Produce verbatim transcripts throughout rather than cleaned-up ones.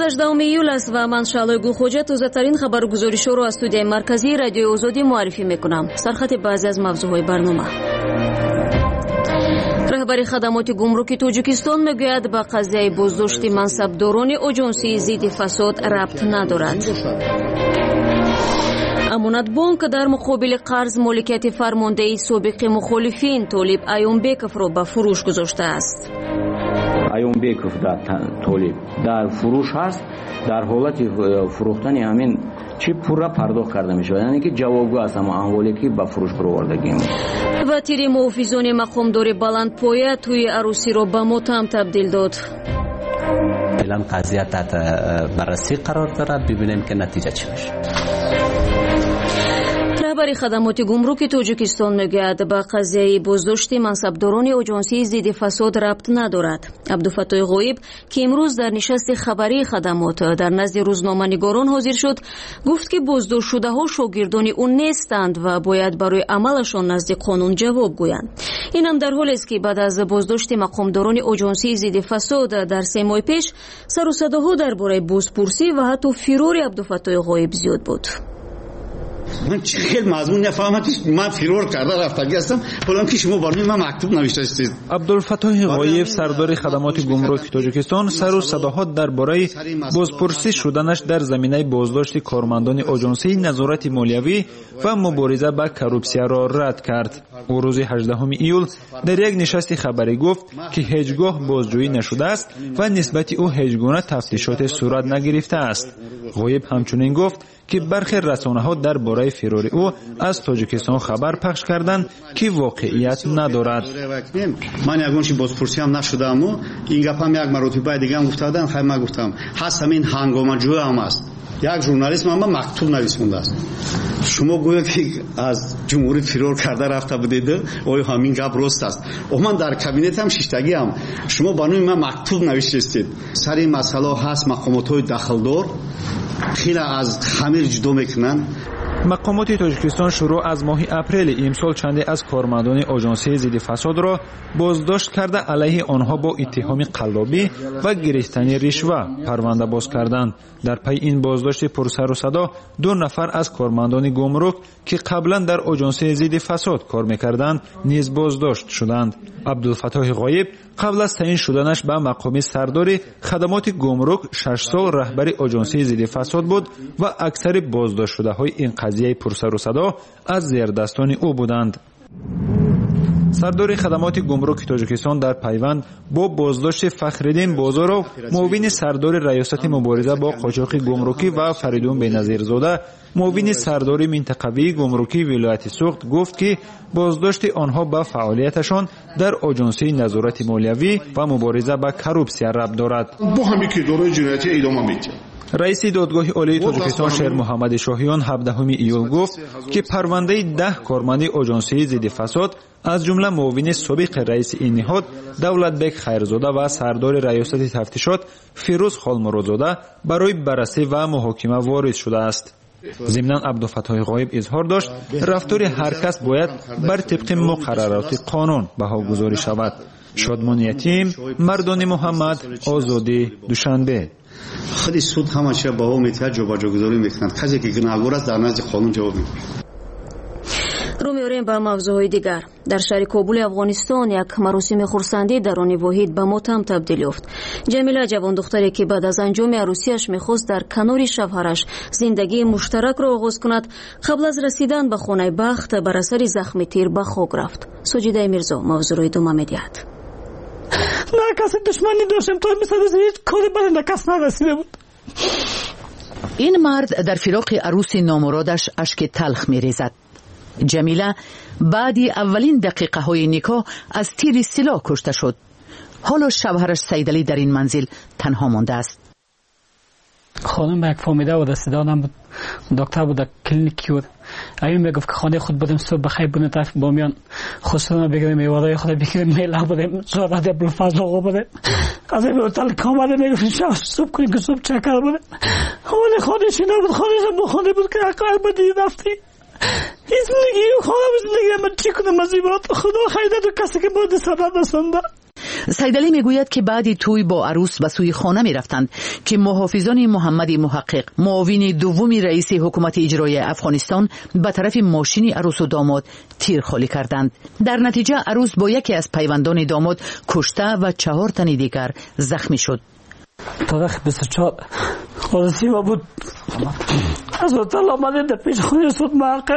هجدهم ایول است و من شعله گوخوجه تازه‌ترین خبرگزاری‌ها را از استودیوی مرکزی رادیو آزادی معرفی می‌کنم. سرخط بعضی از موضوع‌های برنامه. رهبر خدمات گمرکی تاجیکستان میگوید به قضیه بازداشت منصبداران اجنسی ضد فساد ربط ندارد. امانت بانک در مقابل قرض مالکیت فرمانده سابق مخالفین طالب ایومبکوف را به فروش گذاشته است. ایومبکوف در طالب در فروش هست، در حالت فروختن همین چی پول را پرداخت کرده می شود، یعنی که جوابگو است اما اموالی که به فروش برآوردگی می. و تیر محافظان مقامدار بلندپایه توی عروسی را به ماتم تبدیل داد. فعلا قضیه تحت بررسی قرار دارد، ببینیم که نتیجه چی میشه. رهبر خدمات گمرک تاجیکستان میگوید به قضیه بازداشت منصبداران اجنسی ضد فساد ربط ندارد. عبدالفتاح غایب که امروز در نشست خبری خدمات در نزد روزنامه‌نگاران حاضر شد، گفت که بازداشت شده ها شاگردان او نیستند و باید برای عملشان نزد قانون جواب گویند. این هم در حالی است که بعد از بازداشت مقامداران اجنسی ضد فساد در سه ماه پیش سر و صداها درباره بازپرسی و حتی فرار عبدالفتاح غایب زیاد بود. من خیلی مضمون نفهمم، من فرار کرده رفتگی هستم، حالا که شما برای من مکتوب نوشته هستید. عبدالفتاح غایب سردار خدمات گمرک تاجیکستان سر و صداها درباره بازپرسی شدنش در زمینه بازداشت کارمندان اجنسی نظارت مالیوی و مبارزه با کروپسیا را رد کرد. او روز هجدهم ایول در یک نشست خبری گفت که هیچگاه بازجویی نشده است و نسبت او هیچگونه تفتیشات صورت نگرفته است. غایب همچنین گفت که برخی رسانه‌ها درباره فرار او از تاجیکستان خبر پخش کردند که واقعیت ندارد. من یگانش بازپرسی هم نشدم و این گپم یک مرتبه دیگه هم گفتادن، خیلی من گفتم هست همین هنگامه‌جویی هم است. یک ژورنالیست من مکتوب نویسونده است. شما گویا که از جمهوری فرار کرده رفته بودید، اوی همین گپ راست است. و من در کابینت هم شیشتگی هم شما بانوی من مکتوب نوشتید. سر این مسئله هست مقامات‌های دخلدار خیلی از خمیر جدا میکنن. مقامات تاجیکستان شروع از ماه اپریل امسال چندی از کارمندان اجنسی ضد فساد را بازداشت کرده علیه آنها با اتهام قلابی و گرفتن رشوه پرونده باز کردند. در پی این بازداشت پرسر و صدا دو نفر از کارمندان گمرک که قبلا در اجنسی ضد فساد کار میکردند نیز بازداشت شدند. عبدالفتاح غایب قبل از تعیین شدنش به مقام سردار خدمات گمرک شش سال رهبر اجنسی ضد فساد بود و اکثر بازداشت شده های این قضیه پرسر و صدا از زیردستان او بودند. سردار خدمات گمرک تاجیکستان در پیوند با بازداشت فخرالدین بازارو معاون سردار ریاست مبارزه با قاچاق گمرکی و فریدون بینظیرزاده معاون سردار منطقوی گمرکی ولایت سوخت گفت که بازداشت آنها به فعالیتشان در اجنسی نظارت مالیوی و مبارزه با کروپسیا ربط دارد. با همین که دورای جنایتی ادامه میده. رئیس دادگاه عالی تاجیکستان شیر محمد شاهیان هفدهم ایول گفت که پرونده ده کارمند اجنسی ضد فساد از جمله معاون سابق رئیس این نهاد دولتبک خیرزاده و سردار ریاست تفتیشات فیروز خالمرادزاده برای بررسی و محاکمه وارد شده است. ضمناً عبدالفتاح غایب اظهار داشت رفتار هر کس باید بر طبق مقررات قانون بهاگذاری شود. شادمان یتیم، مردان محمد، آزادی، دوشنبه. خود سود همشه با میتر جابجاگذاری میکنند. کسی که گناهگار است در نزد قانون جواب میده. رو میاریم به موضوعهای دیگر. در شهر کابل افغانستان یک مراسم خرسندی در آن واحد به ماتم تبدیل یافت. جمیله جوان دختری که بعد از انجام عروسیش میخواست در کنار شوهرش زندگی مشترک را آغاز کند، قبل از رسیدن به خانه بخت بر اثر زخم تیر به خاک رفت. سجیده میرزا موضوع را ادامه میدهد. نه کسی دشمنی داشتم تو میسازه هیچ کاری برای کس نرسیده بود. این مرد در فراق عروس نامرادش اشک تلخ میریزد. جمیله بعدی اولین دقیقه های نکاح از تیر سلاح کشته شد. حالا شوهرش سیدعلی در این منزل تنها مانده است. خانم یک فامیده بود، سیدانم بود، دکتر بود، کلینیکی بود. ایون میگفت که خانه خود بودیم صبح بخیر بودیم طرف بامیان خصوصا بگیریم میوادای خود بگیریم میله بودیم سعادت ابوالفضل آقا بودیم از این هتل کامله میگفت شب صبح کنیم که صبح چکر بودیم. حالا خانهش اینا بود، خانهش هم خانه بود که اقرار بدی رفتی این زندگی خانه بود. زندگی من چی کنم از این بات خدا خیده تو کسی که بود صدت رسنده. سیدعلی میگوید که بعد توی با عروس به سوی خانه می رفتند که محافظان محمد محقق معاون دوم رئیس حکومت اجرایی افغانستان به طرف ماشین عروس و داماد تیرخالی کردند. در نتیجه عروس با یکی از پیوندان داماد کشته و چهار تن دیگر زخمی شد. تاریخ بیست و چهار خلاصی ما بود از وطن آمده در پیش خونه سود محقق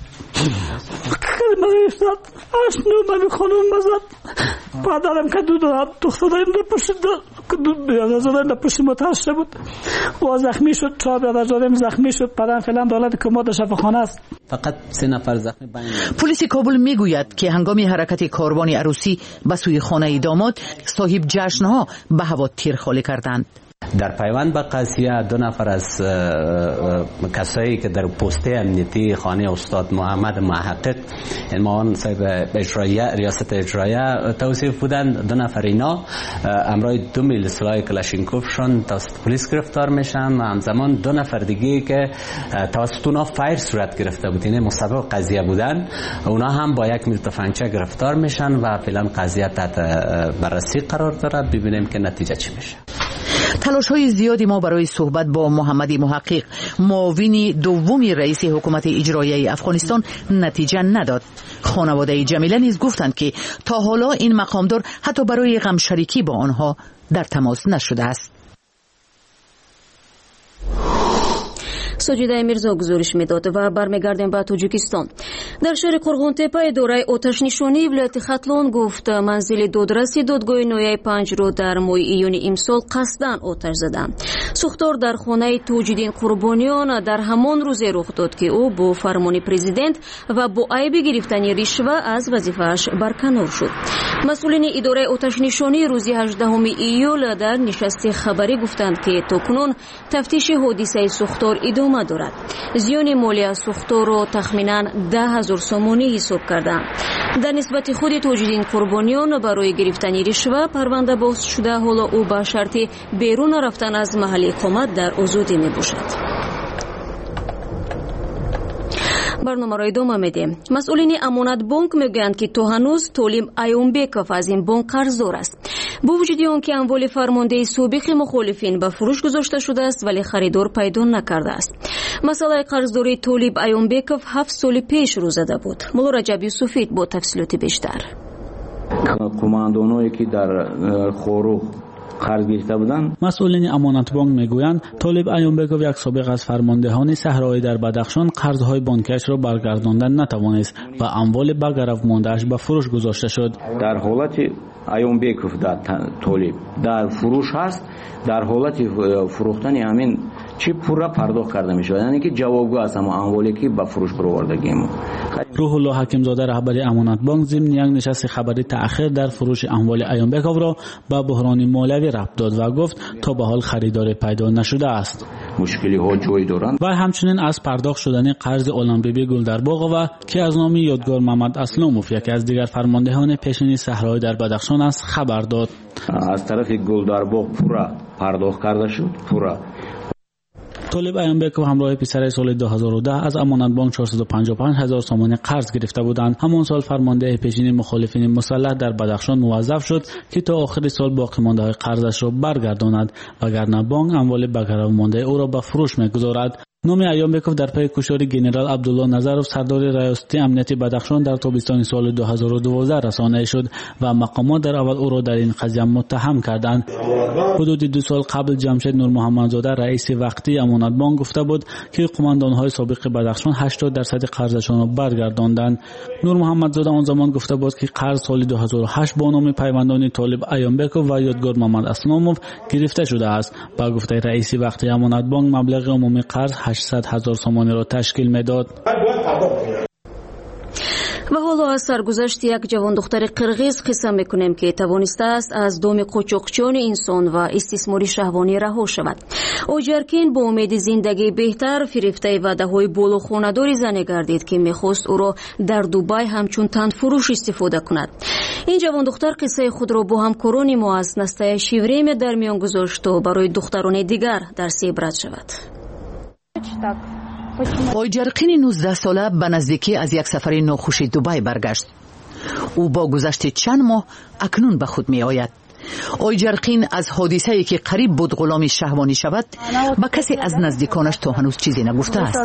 کلمه ایستاد اشنو من خانم مزد پادرم که دو دارم دخترم در پشت دو بیادرزادم در پشت متحشه بود و زخمی شد چهار بیادرزادم زخمی شد پدرم فعلا دولت کماد شفاخانه است. فقط سه نفر زخمی بین. پلیس کابل میگوید که هنگام حرکت کاروان عروسی به سوی خانه داماد صاحب جشنها به هوا تیرخالی کردند. در پیوند به قضیه دو نفر از کسایی که در پست امنیتی خانه استاد محمد محقق این معاون صاحب اجرایی ریاست اجرایی توصیف بودند، دو نفر اینا امرای دو میل سلاح کلاشینکوفشون توسط پلیس گرفتار میشن و همزمان دو نفر دیگه که توسط اونا فایر صورت گرفته بود، این مسبب قضیه بودن، اونا هم با یک میل تفنگچه گرفتار میشن و فعلا قضیه تحت بررسی قرار داره. ببینیم که نتیجه چی میشه. تلاش های زیادی ما برای صحبت با محمد محقق معاون دوم رئیس حکومت اجرایی افغانستان نتیجه نداد. خانواده جمیله نیز گفتند که تا حالا این مقامدار حتی برای غم شریکی با آنها در تماس نشده است. سجیده میرزا گزارش میداد و برمیگردیم به تاجیکستان. در شهر قرغونتپه اداره آتش نشانی ولایت ختلون گفت منزل دادرسی دادگاه نویه پنج رو در ماه ایون امسال قصداً آتش زدند. سوختار در خانه توجیدین قربانیان در همان روز رخ داد که او با فرمان پرزیدنت و با عیب گرفتن رشوه از وظیفه‌اش برکنار شد. مسئولین اداره آتش نشانی روز هجدهم ایول در نشست خبری گفتند که تاکنون تفتیش حادثه سوختار ادامه دارد. زیان مالی از سوختار را تخمیناً ده هزار سامانی حساب کردند. در نسبت خود توجیدین قربانیان برای گرفتن رشوه پرونده باز شده، حالا او با شرط بیرون رفتن از محل اقامت در آزادی می باشد. برنامه را ادامه میدیم. مسئولین امانت بانک میگویند که تا هنوز طالب ایومبکوف از این بانک قرضدار است. با وجود آنکه اموال فرمانده سابق مخالفین به فروش گذاشته شده است ولی خریدار پیدا نکرده است. مسئله قرضداری طالب ایومبکوف هفت سال پیش رو زده بود. مولا رجب یوسفی با تفصیلات بیشتر. کماندانایی که در خوروغ قرض گرفته بودند. مسئولین امانت بانک میگویند طالب ایومبکوف یک سابق از فرماندهان صحرایی در بدخشان قرضهای بانکیش را برگرداندن نتوانست و اموال برگرفت مانده‌اش به فروش گذاشته شد. در حالت ایومبکوف در طالب در فروش هست، در حالت فروختن همین چی پورا پرداخت کرده می شود، یعنی که جوابگو است اما اموالی که به فروش برآوردگیم. روح الله حکیمزاده رهبر امانت بانک ضمن یک نشست خبری تأخیر در فروش اموال ایومبکوف را به بحران مالوی ربط داد و گفت تا به حال خریدار پیدا نشده است. مشکلی ها جوی دارند و همچنین از پرداخت شدن قرض المبیبی گلدرباغ و که از نام یادگار محمد اسلاموف یکی از دیگر فرماندهان پیشین صحرایی در بدخشان است خبر داد. از طرف گلدرباغ پورا پرداخت کرده شد. پورا طالب ایومبکوف همراه پسرش سال دو هزار و ده از امانت بانک چهارصد و پنجاه و پنج هزار سامانی قرض گرفته بودند. همان سال فرمانده پیشین مخالفین مسلح در بدخشان موظف شد که تا آخر سال باقی مانده های قرضش را برگرداند وگرنه بانک اموال برگرفته مانده او را به فروش میگذارد. نام ایومبکوف در پی کشتار ژنرال عبدالله نظرов سردار ریاست امنیت بدخشان در تابستان سال دو هزار و دوازده رسانه شد و مقامات در اول او را در این قضیه متهم کردند. حدود دو سال قبل جمشید نور محمدزاده رئیس وقتی امانت بانک گفته بود که قماندان‌های سابق بدخشان هشتاد درصد قرضشان را برگرداندند. نور محمدزاده آن زمان گفته بود که قرض سال دو هزار و هشت با نام پیوندان طالب ایومبکوف و یادگار محمد اسلاموف گرفته شده است. با گفته رئیس وقتی امانت بانک مبلغ عمومی قرض هشتصد هزار سامانی را تشکیل میداد. و حالا از سرگذشت یک جوان دختر قرغیز قصه میکنیم که توانسته است از دام قاچاقچیان انسان و استثمار شهوانی رها شود. او جرکین با امید زندگی بهتر فریفته وعده های بالا خانه‌داری زن گردید که میخواست او را در دبی همچون تن فروش استفاده کند. این جوان دختر قصه خود را با همکاران ما از نسته شیوریم در میان گذاشت و برای دختران دیگر درس عبرت شود. آیجرقین نوزده ساله به نزدیکی از یک سفر ناخوشی دبی برگشت. او با گذشت چند ماه اکنون به خود می آید. اویجرقین از حادثه‌ای که قریب بود غلامی شهوانی شود با کسی از نزدیکانش تا هنوز چیزی نگفته است.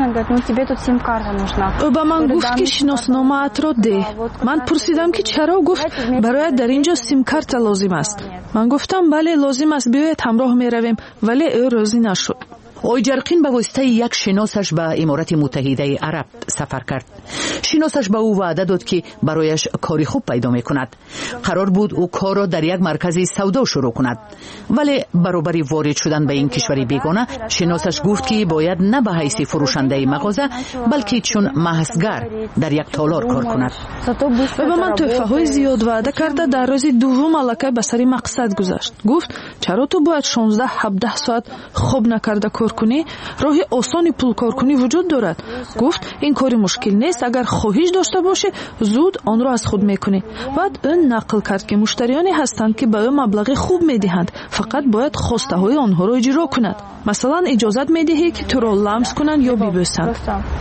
او به من گفت که شناسنامه‌ات را ده. من پرسیدم که چرا؟ گفت برایت در اینجا سیم کارت لازم است. من گفتم بله لازم است، بیایید همراه می رویم، ولی او راضی نشد. اویجرقین به واسطه یک شناسش به امارات متحده عرب سفر کرد. شناسش به او وعده داد که برایش کاری خوب پیدا میکند. قرار بود او کار را در یک مرکز سودا شروع کند، ولی برابر وارد شدن به این کشور بیگانه شناسش گفت که باید نه به حیث فروشنده مغازه بلکه چون محضگر در یک تالار کار کند. و به من تحفه های زیاد وعده کرده. در روز دوم الکی به سر مقصد گذشت. گفت چرا تو باید شانزده هفده ساعت خوب نکرده کار کنی؟ راه آسانی پول کار کنی وجود دارد. گفت این کاری مشکل نیست، اگر خواهش داشته باشی زود آن را از خود میکنی. بعد اون نقل کرد که مشتریانی هستند که به او مبلغ خوب میدهند، فقط باید خواسته های آنها را اجرا کند. مثلا اجازت میدهی که تو را لمس کنند یا ببوسند.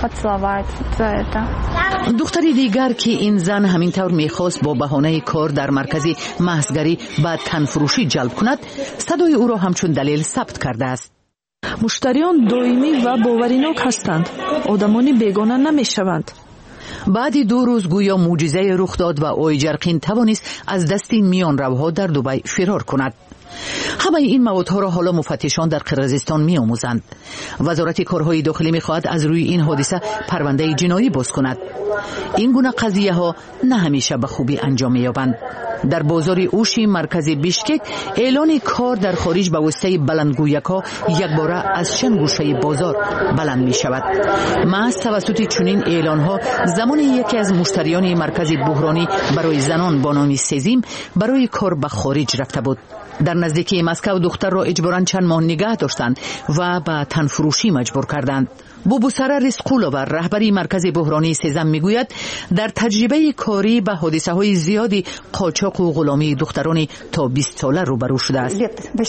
دختری دیگر که این زن همین طور میخواست با بهانه کار در مرکز محضگری و تنفروشی جلب کند، صدای او را همچون دلیل ثبت کرده است. مشتریان دائمی و باوریناک هستند. آدمانی بیگانه نمیشوند. بعد دو روز گویا معجزه رخ داد و اویجرقین توانست از دست میان روها در دبی فرار کند. همه این موادها را حالا مفتشان در قرقیزستان می آموزند. وزارت کارهای داخلی می خواهد از روی این حادثه پرونده جنایی باز کند. این گونه قضیه ها نه همیشه به خوبی انجام می یابند. در بازار اوشی مرکز بیشکک اعلان کار در خارج به واسطه بلندگویک‌ها یک باره از چند گوشه بازار بلند می شود. محض توسط چنین اعلان ها زمان یکی از مشتریان مرکز بحرانی برای زنان با نام سزیم برای کار به خارج رفته بود. در نزدیکی مسکو دختر را اجباراً چند ماه نگه داشتند و به تنفروشی مجبور کردند. بوبوسره رزقولووا رهبری مرکز بحرانی سزم میگوید در تجربه کاری به حادثه های زیادی قاچاق و غلامی دخترانی تا بیست ساله روبرو شده است.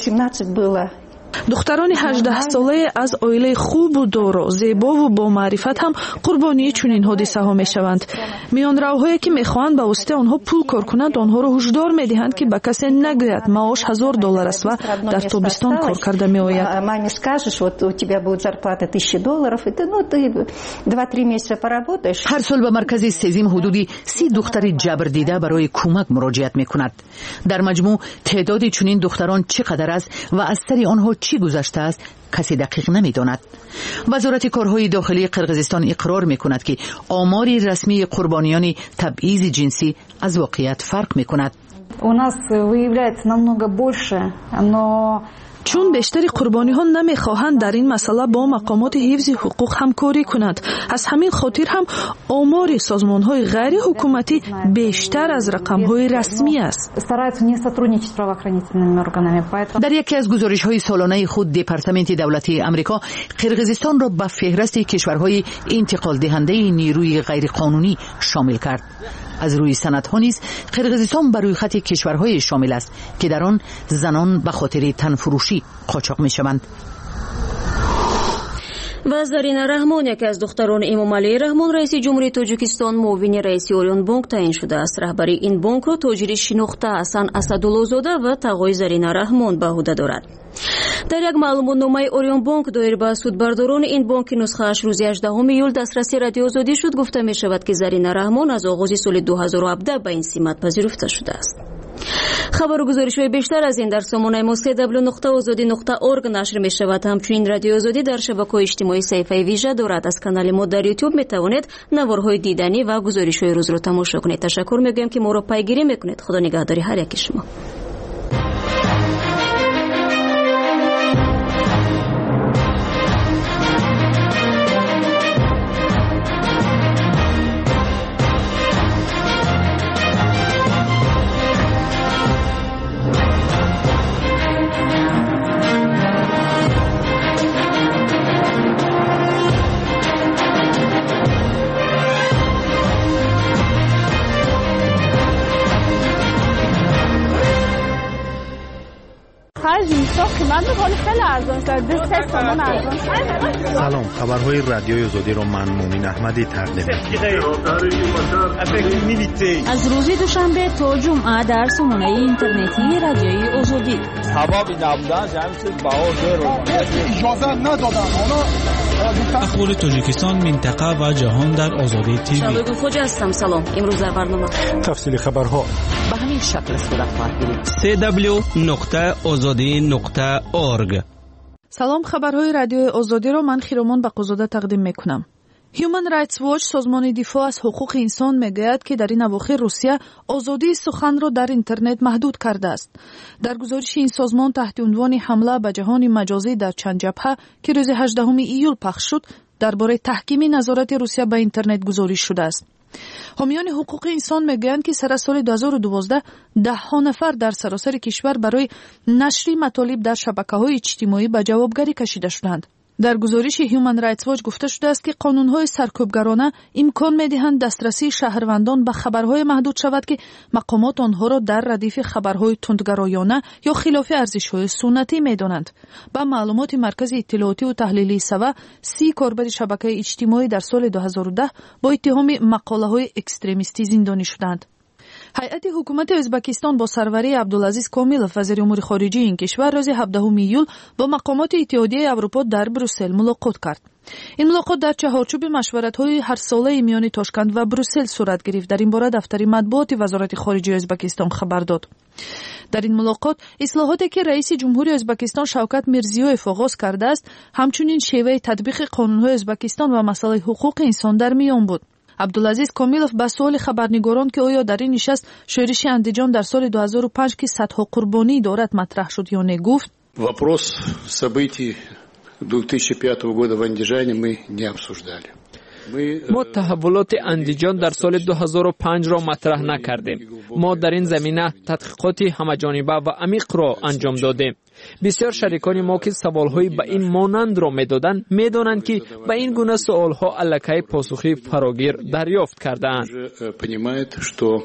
دختران هجده ساله از عائله خوب و دارا، زیبا و با معرفت هم قربانی چنین حادثه ها می شوند. میان روهایی که می خواهند به واسطه آنها پول کار کنند آنها را هشدار می دهند که به کسی نگوید معاش هزار دلار است و در تابستان کار کرده می آید. هر سال به مرکز سزیم حدودی سی دختر جبر دیده برای کمک مراجعت می کند. در مجموع تعداد چنین دختران چقدر است و از سر آنها چی گذشته است کسی دقیق نمی‌داند. وزارت کارهای داخلی قرقیزستان اقرار می‌کند که آمار رسمی قربانیان تبعیض جنسی از واقعیت فرق می‌کند. У нас выявляется намного больше, но چون بیشتری قربانی ها نمیخواهند در این مسئله با مقامات حفظ حقوق همکاری کنند. از همین خاطر هم آمار سازمان های غیر حکومتی بیشتر از رقم های رسمی است. در یکی از گزارش های سالانه خود دپارتمنت دولتی امریکا قرقیزستان را به فهرست کشورهای انتقال دهنده نیروی غیر قانونی شامل کرد. از روی سندها نیز قرقیزستان بر روی خط کشورهای شامل است که در آن زنان به خاطر تنفروشی قاچاق می‌شوند. و زرینا رحمان یکی از دختران امامعلی رحمان رئیس جمهوری تاجیکستان معاون رئیس اوریون بانک تعیین شده است. رهبری این بانک را تاجر شناخته حسن اسدالله‌زاده و تقای زرینا رحمان به عهده دارد. در یک معلوماتنامه اوریون بانک دایر به سودبرداران این بانک نسخه‌اش روز هجدهم ایول دسترسی رادیو آزادی شد. گفته می شود که زرینا رحمان از آغاز سال دو هزار و هفده به این سمت پذیرفته شده است. خبر و گزارش‌های بیشتر از این در سامانه ما سی دبلیو نقطه آزادی نقطه اورگ نشر می شود. همچنین رادیو آزادی در شبکه‌های اجتماعی صفحه ویژه دارد. از کانال ما در یوتیوب می توانید نوارهای دیدنی و گزارش‌های روز را تماشا کنید. تشکر می‌گویم که ما را پیگیری می‌کنید. خدا نگهداری هر یک شما. حال خیلی ارزان شده سه تومن ارزان. سلام، خبرهای رادیوی آزادی رو من مومین احمدی تقدیم می‌کنم. از روز دوشنبه تا جمعه در سامانه اینترنتی رادیوی آزادی. حبابی نبودن جمعیت باور رو اجازه ندادن. اخبار تاجیکستان، منطقه و جهان در آزادی تیوی. شبگون خوجه هستم. سلام. امروز در برنامه تفصیل خبرها به همین شکل صورت خواهد گرفت. سی دبلیو نقطه آزادی نقطه اورگ. سلام، خبرهای رادیوی آزادی رو من خیرومان بقوزاده تقدیم میکنم. Human Rights Watch سازمان دفاع از حقوق انسان میگوید که در این اواخر روسیه آزادی سخن را در اینترنت محدود کرده است. در گزارش این سازمان تحت عنوان حمله به جهان مجازی در چند جبهه که روز هجدهم ایول پخش شد درباره تحکیم نظارت روسیه به اینترنت گزارش شده است. حامیان حقوق انسان میگویند که سر سال دو هزار و دوازده ده ها نفر در سراسر کشور برای نشر مطالب در شبکه‌های اجتماعی به جوابگری کشیده شدند. در گزارش Human Rights Watch گفته شده است که قانون‌های سرکوبگرانه امکان می‌دهند دسترسی شهروندان به خبرهای محدود شود که مقامات آنها را در ردیف خبرهای تندگرایانه یا خلاف ارزش‌های سنتی می‌دانند. با معلومات مرکز اطلاعاتی و تحلیلی سوا، سی کاربر شبکه اجتماعی در سال دو هزار و ده با اتهام مقاله‌های اکستریمیستی زندانی شدند. هیئت حکومت ازبکستان با سروری عبدالعزیز کامیلوف وزیر امور خارجه این کشور روز هفدهم ایول با مقامات اتحادیه اروپا در بروسل ملاقات کرد. این ملاقات در چهارچوب مشورت‌های هر ساله میان تاشکند و بروسل صورت گرفت. در این باره دفتر مطبوعات وزارت خارجه ازبکستان خبر داد. در این ملاقات اصلاحاتی که رئیس جمهوری ازبکستان شوکت میرزیویف آغاز کرده است، همچنین شیوه تطبیق قانون‌های ازبکستان و مسائل حقوق انسان در میان بود. عبدالعزیز کامیلوف به سوال خبرنگاران که آیا در این نشست شورش اندیجان در سال دو هزار و پنج که صدها قربانی دارد مطرح شد یا نه گفت: вопрос событий две тысячи пятого года в Андижане мы не обсуждали. ما تحولات اندیجان در سال دو هزار و پنج را مطرح نکردیم. ما در این زمینه تحقیقات همه‌جانبه و عمیق را انجام دادیم. بسیار شریکان ما که سوال‌های به این مانند را می‌دادند می‌دانند که به این گونه سوال‌ها الکی پاسخی فراگیر دریافت کرده‌اند. понимает, что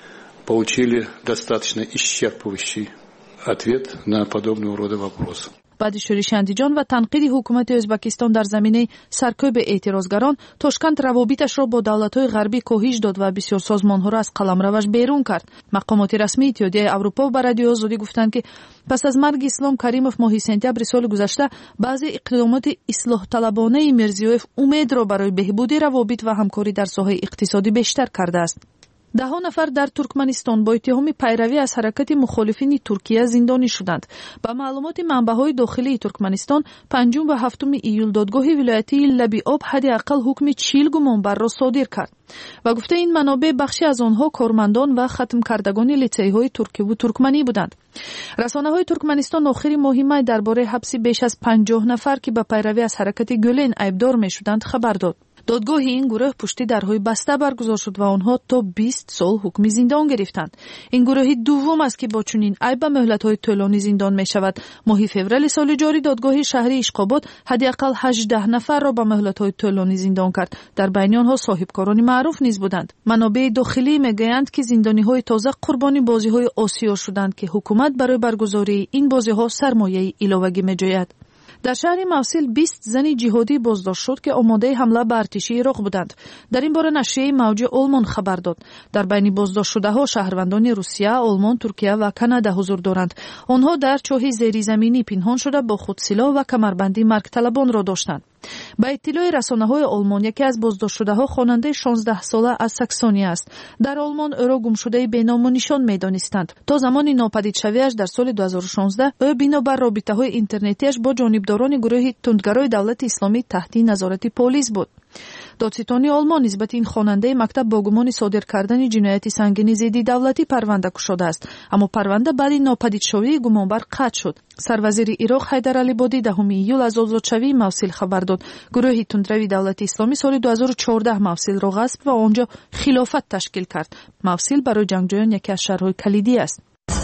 получили достаточно исчерпывающий ответ на подобного рода вопросы. بعد شورش اندیجان و تنقید حکومت ازبکستان در زمینه سرکوب اعتراضگران، تاشکند روابطش را با دولت‌های غربی کاهش داد و بسیار سازمان‌ها را از قلمروش بیرون کرد. مقامات رسمی اتحادیه اروپا به رادیو آزادی گفتند که پس از مرگ اسلام کریموف ماه سپتامبر سال گذشته بعضی اقدامات اصلاح طلبانه میرزیویف امید را برای بهبود روابط و همکاری در ساحه اقتصادی بیشتر کرده است. ده ها نفر در ترکمنستان با اتهام پیروی از حرکت مخالفین ترکیه زندانی شدند. با معلومات منبع‌های داخلی ترکمنستان، پنجم و هفتم ایول دادگاه ولایتی لبی آب حداقل حکم چهل گمانبر را صادر کرد و گفته این منابع بخشی از آنها کارمندان و ختم کردگان لیسه‌های ترکی و ترکمنی بودند. رسانه‌های ترکمنستان آخر ماه می درباره حبس بیش از پنجاه نفر که به پیروی از حرکت گلن ایبدار می‌شدند خبر داد. دادگاه این گروه پشت درهای بسته برگزار شد و آنها تا بیست سال حکم زندان گرفتند. این گروه دوم است که با چنین عیب به مهلت‌های طولانی زندان می شود. ماه فوریه سال جاری دادگاه شهری اشقاباد حداقل هجده نفر را به مهلت‌های طولانی زندان کرد. در بین آنها صاحبکاران معروف نیز بودند. منابع داخلی میگویند که زندانی‌های تازه قربانی بازی‌های آسیا شدند که حکومت برای برگزاری این بازی‌ها سرمایه علاوه‌ای می‌جوید. در شهر موصل بیست زن جهادی بازداشت شد که آماده حمله به ارتش عراق بودند. در این باره نشریه موج آلمان خبر داد. در بین بازداشت شده ها شهروندان روسیه، آلمان، ترکیه و کانادا حضور دارند. آنها در چاه زیرزمینی پنهان شده با خود سلاح و کمربندی مرگ طلبان را داشتند. با اطلاع رسانه‌های آلمان، یکی از بازداشت شده ها خواننده شانزده ساله از ساکسونی است. در آلمان او را گمشده بینام و نشان می‌دانستند. تا زمانی ناپدید شویش در سال دو هزار و شانزده او بنابر رابطه‌های اینترنتیش با جانبداران گروه تندگرای دولت اسلامی تحت نظارت پلیس بود. دادستانی آلمان نسبت این خواننده مکتب با گمان صادر کردن جنایت سنگین ضد دولتی پرونده گشوده است، اما پرونده بعد ناپدید شوی گمانبر قطع شد. سروزیر عراق حیدر علی بادی دهم ایول از آزادشوی موصل خبر داد. گروه تندروی دولت اسلامی سال دو هزار و چهارده موصل را غصب و آنجا خلافت تشکیل کرد. موصل برای جنگجویان یکی از شهرهای کلیدی است.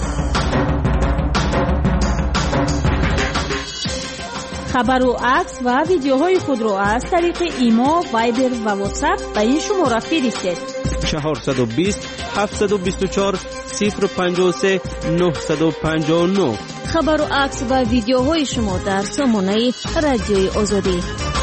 خبر و عکس و ویدیوهای خود را از طریق ایما، وایبر و واتساپ به این شماره فرستید: چهارصد و بیست هفتصد و بیست و چهار صفر پنجاه و سه نهصد و پنجاه و نه. خبر و عکس و ویدیوهای شما در سامانه رادیوی آزادی.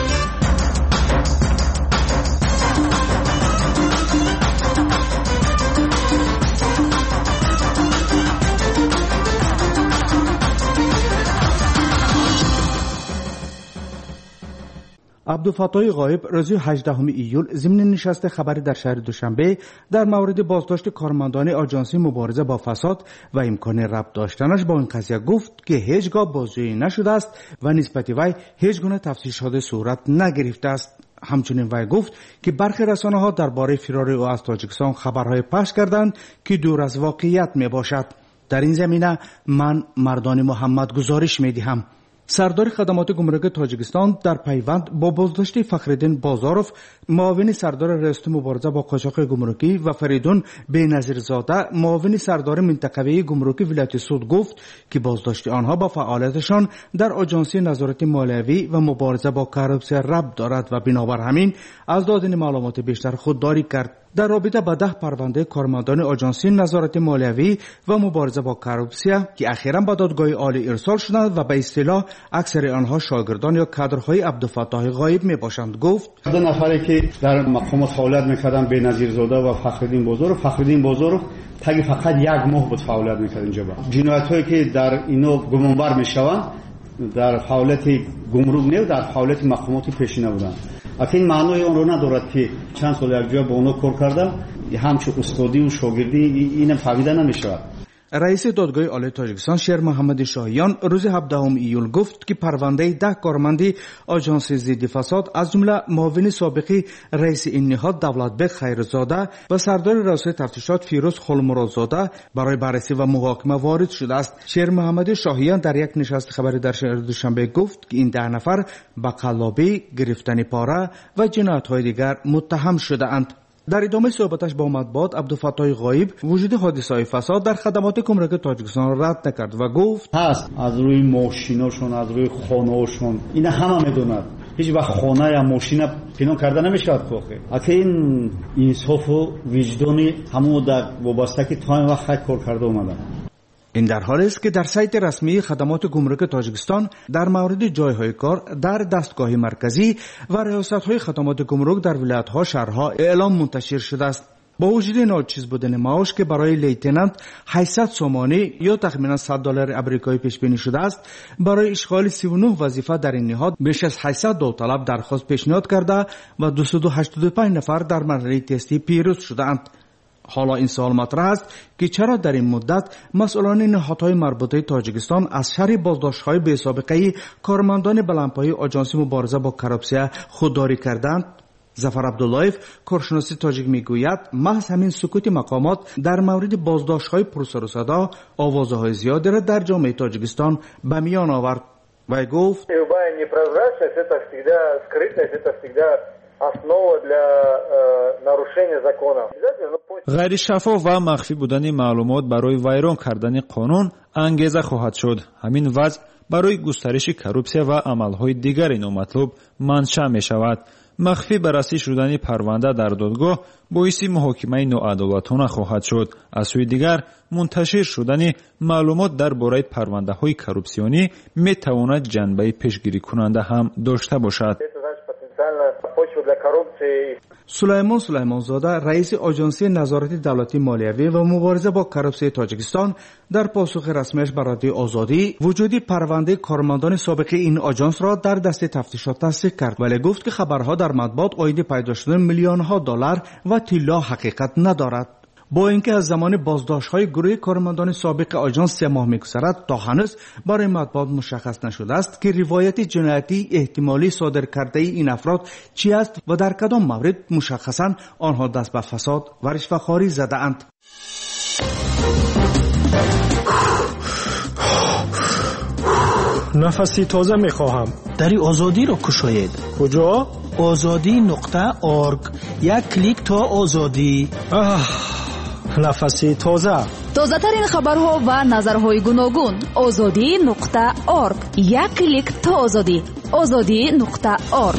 عبدالفتاح غایب روز هجدهم ایول ضمن نشست خبری در شهر دوشنبه در مورد بازداشت کارمندان آژانس مبارزه با فساد و امکان ربط داشتنش با این قضیه گفت که هیچگاه بازجویی نشده است و نسبت وی هیچ گونه تفتیشات صورت نگرفته است. همچنین وی گفت که برخی رسانه‌ها درباره فرار او از تاجیکستان خبرهای پخش کردند که دور از واقعیت می باشد. در این زمینه من مردان محمد گزارش می دهم. سردار خدمات گمرک تاجیکستان در پیوند با بازداشت فخرالدین بازاروف معاون سردار ریاست مبارزه با قاچاق گمرکی و فریدون بینظیرزاده معاون سردار منطقوی گمرکی ولایت سود گفت که بازداشت آنها با فعالیتشان در آژانس نظارت مالیوی و مبارزه با کارپسیا ربط دارد و بنابر همین از دادن معلومات بیشتر خودداری کرد. در رابطه با ده پرونده کارمندان آژانس نظارت مالیوی و مبارزه با کارپسیا که اخیراً به دادگاه عالی ارسال شدند و به اصطلاح اکثر آنها شاگردان یا کادرهای عبدالفتاح غایب می باشند گفت دو نفری که در مقامات فعالیت میکردن بینظیرزاده و فخرالدین بازاروف فخرالدین بازاروف تگ فقط یک ماه بود فعالیت میکرد اینجا. جنایت‌هایی که در اینو گمانبر میشوند در فعالیت گمرک نه در فعالیت مقامات پیشینه بودند. اصلا این معنی اون رو ندارد که چند سال یک جا با اونا کار کردم همچون استادی و شاگردی اینم فهمیده نمیشود. رئیس دادگاه عالی تاجیکستان شیر محمد شاهیان روز هفدهم ایول گفت که پرونده ده کارمند آژانس ضد فساد از جمله معاون سابق رئیس این نهاد دولتبک خیرزاده و سردار ریاست تفتیشات فیروز خلمرادزاده برای بررسی و محاکمه وارد شده است. شیر محمد شاهیان در یک نشست خبری در شهر دوشنبه گفت که این ده نفر به قلابی، گرفتن پاره و جنایت‌های دیگر متهم شده اند. در ادامه صحبتش با مطبوعات عبدالفتاح غایب وجود حادثه‌های فساد در خدمات گمرک تاجیکستان را رد نکرد و گفت هست از روی ماشیناشون از روی خانه‌هاشون اینا همه میدونند هیچ وقت خانه یا ماشین پنهان کرده نمیشود کوخه. اگه این انصاف و وجدانی همون در وابسته که تا این وقت خیلی کار کرده اومدن. این در حالی است که در سایت رسمی خدمات گمرک تاجیکستان در مورد جایهای کار در دستگاه مرکزی و ریاست‌های خدمات گمرک در ولایت‌ها شهرها اعلام منتشر شده است. با وجود ناچیز بودن معاش که برای لیتنانت هشتصد سومانی یا تخمینا صد دلار آمریکایی پیش بینی شده است، برای اشغال سی و نه وظیفه در این نهاد بیش از هشتصد داوطلب درخواست پیشنهاد کرده و دویست و هشتاد و پنج نفر در مرحله تستی پیروز شده‌اند. حالا این سوال مطرح است که چرا در این مدت مسئولان نهادهای مربوطه تاجیکستان از شر بازداشت‌های بی سابقه کارمندان بلندپایه آژانس مبارزه با کارپسیا خودداری کردند؟ ظفر عبداللهیف کارشناس تاجیک میگوید محض همین سکوت مقامات در مورد بازداشت‌های پرسر و صدا آوازهای زیادی را در جامعه تاجیکستان به میان آورد و گفت غیر شفاف و مخفی بودن معلومات برای ویران کردن قانون انگیزه خواهد شد. همین وضع برای گسترش کارپسیا و عملهای دیگر این مطلوب منشأ می شود. مخفی بررسی شدن پرونده در دادگاه باعث محاکمه ناعدالتانه خواهد شد. از سوی دیگر منتشر شدن معلومات درباره پرونده های کارپسیونی می تواند جنبه پیشگیری کننده هم داشته باشد. سلیمان سلیمانزاده رئیس آژانس نظارت دولتی مالیوی و مبارزه با کارپسیا تاجیکستان در پاسخ رسمیش بر رادیو آزادی وجود پرونده کارمندان سابق این آژانس را در دست تفتیشات تصدیق کرد، ولی گفت که خبرها در مطبوعات عاید پیدا شدن میلیون ها دلار و طلا حقیقت ندارد. با اینکه از زمان بازداشت‌های گروه کارمندان سابق آژانس سه ماه می‌گذرد تا هنوز برای مطبوعات مشخص نشده است که روایت جنایتی احتمالی صادر کرده این افراد چی است و در کدام مورد مشخصاً آنها دست به فساد و رشوه‌خواری زده‌اند. نفسی تازه می‌خواهم. دری آزادی را کشاید. کجا؟ آزادی نقطه آرگ. یک کلیک تا آزادی. آه. نفسی تازه. تازه ترین خبرها و نظرهای گوناگون. آزادی نقطه آرگ. یک کلیک تا آزادی. آزادی نقطه آرگ.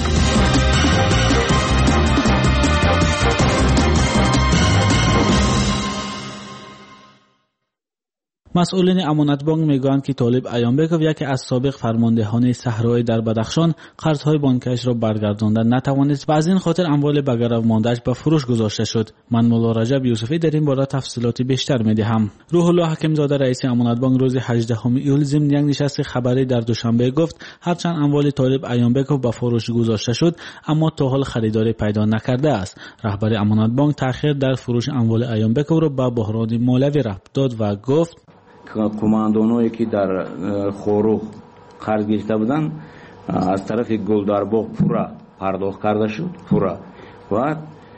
مسئولین امانت بانک میگویند که طالب ایانبکوف یکی از سابق فرماندهان صحرایی در بدخشان قرضهای بانکیش را برگرداندن نتوانست و از این خاطر اموال به گرو مانده‌اش به فروش گذاشته شد. من مولا رجب یوسفی در این باره تفصیلات بیشتر میدهم. روح الله حکیمزاده رئیس امانت بانک روز هجدهم ایول ضمن یک نشست خبری در دوشنبه گفت هرچند اموال طالب ایانبکوف به فروش گذاشته شد اما تا حال خریداری پیدا نکرده است. رهبر امانت بانک تأخیر در فروش اموال ایانبکوف را به بحران مالوی ربط داد و گفت کماندانایی که در خوروغ قرض گرفته بودند از طرف گلدارباغ پورا پرداخت کرده شد پورا و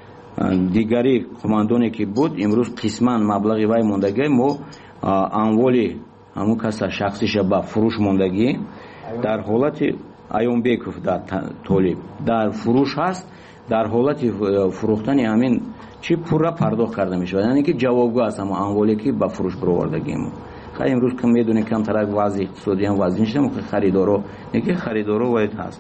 دیگری کماندانی که بود امروز قسما مبلغی وای موندگی ما اموالی همون کسا شخصیش با فروش موندگی در حالت ایانبکوف در طالب در فروش هست در حالت فروختن همین چی پورا پرداخت کرده میشه یعنی که جوابگو است اما اموالی که با فروش برآوردگی ما خیلی امروز که میدونه کم ترک وضع اقتصادی هم وضع نیست که خریدارو نگه خریدارو باید هست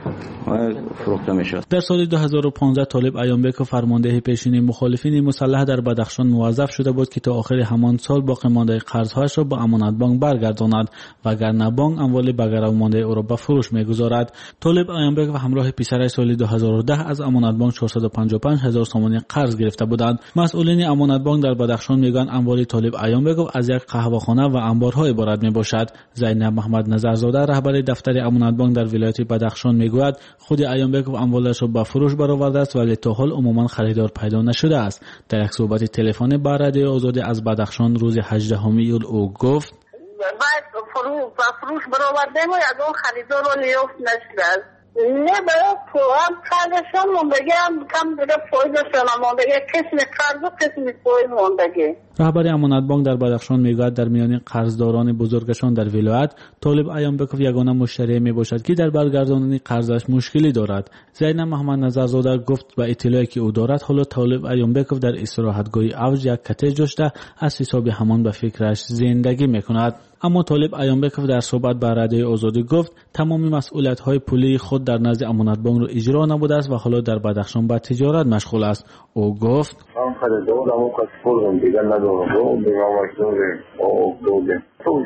فروخته میشه. در سال دو هزار و پانزده طالب ایانبکوف فرمانده پیشین مخالفین مسلح در بدخشان موظف شده بود که تا آخر همان سال باقی مانده قرضهایش را به امانت بانک برگرداند وگرنه بانک اموال به گرو مانده او را به فروش میگذارد. طالب ایانبکوف همراه پسرش سال دو هزار و ده از امانت بانک چهارصد و پنجاه و پنج هزار تومان قرض گرفته بودند. مسئولین امانت بانک در بدخشان میگن اموال طالب ایانبکوف از یک قهوه‌خانه و انبارها عبارت میباشد. زینب محمد نظرزاده رهبر دفتر امانت بانک در ولایت بدخشان میگوید خود ایانبکوف اموالش را به فروش برآورده است ولی تا حال عموما خریدار پیدا نشده است. در یک صحبت تلفنی با رادیو آزادی از بدخشان روز هجدهم ایول او گفت باید فروش برآوردیم و از اون خریدار رو لیافت نشده. نه باید تو هم قرضشان موندگی هم کم دیگه فایدشان هم موندگی قسم قرض و قسم فاید موندگی. رهبر امانت بانک در بدخشان میگوید در میان قرضداران بزرگشان در ولایت طالب ایانبکوف یگانه مشتری میباشد که در برگرداندن قرضش مشکلی دارد. زینب محمد نظرزاده گفت به اطلاعی که او دارد حالا طالب ایانبکوف در استراحتگاه اوج یک کتج داشته از حساب همان به فکرش زندگی میکند. اما طالب ایانبکوف در صحبت با رادیو آزادی گفت تمامی مسئولیت‌های پولی خود در نزد امانت بانک را اجرا نبوده است و حالا در بدخشان به تجارت مشغول است. او گفت من خریدارم اما کس پولم دیگر ندارم و بیمامشون او دوده تو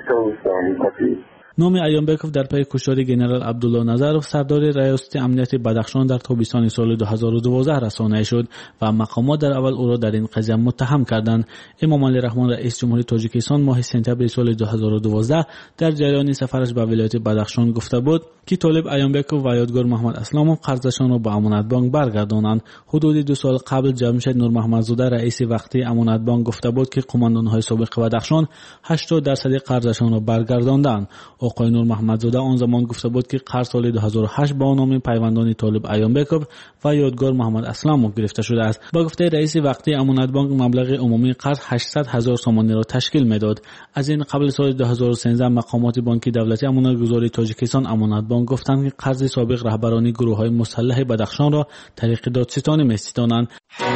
ایستان نام ایانبکوف در پی کشتار ژنرال عبدالله نظرов سردار ریاست امنیت بدخشان در تابستان سال دو هزار و دوازده رسانه شد و مقامات در اول او را در این قضیه متهم کردند. امام علی رحمان رئیس جمهوری تاجیکستان ماه سپتامبر سال دو هزار و دوازده در جریان سفرش به ولایت بدخشان گفته بود که طالب ایانبکوف و یادگار محمد اسلامov قرضشان را به امانت بانک برگردانند. حدود دو سال قبل جمشید نور محمدزاده رئیس وقتی امانت بانک گفته بود که قماندان‌های سابق بدخشان هشتاد درصد قرضشان را برگرداندند. آقای نور محمدزاده آن زمان گفته بود که قرض سال دو هزار و هشت با نام پیوندان طالب ایانبکوف و یادگار محمد اسلامov گرفته شده است. با گفته رئیس وقتی امانت بانک مبلغ عمومی قرض هشتصد هزار تومان را تشکیل میداد. از این قبل سال دو هزار و سیزده مقامات بانکی دولتی امانتگذاری تاجیکستان امانت بانک گفتند که قرض سابق رهبران گروه‌های مسلح بدخشان را طریق دادستانی می‌ستانند.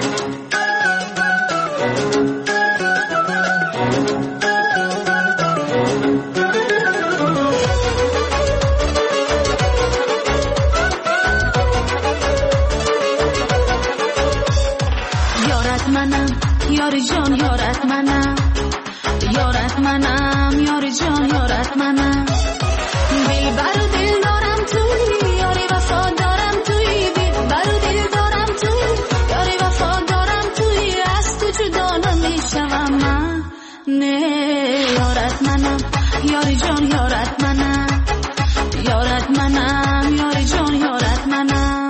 یار جان یارت منم یارت منم یار جان یارت منم دل بر و دل دارم توی یاری وفا دارم توی دل بر و دل دارم توی یاری وفا دارم توی از تو جدا نمیشم من نه یارت منم یار جان یارت منم یارت منم یار جان یارت منم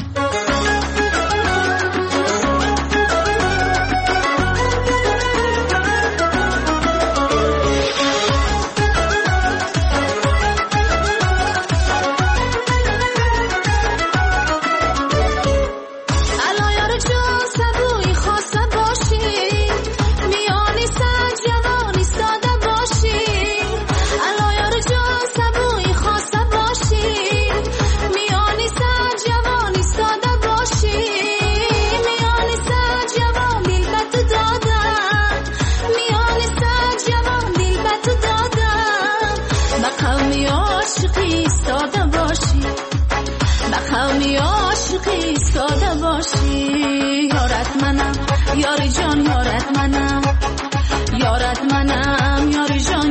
یارت منم یار جان یارت منم یارت منم یار جان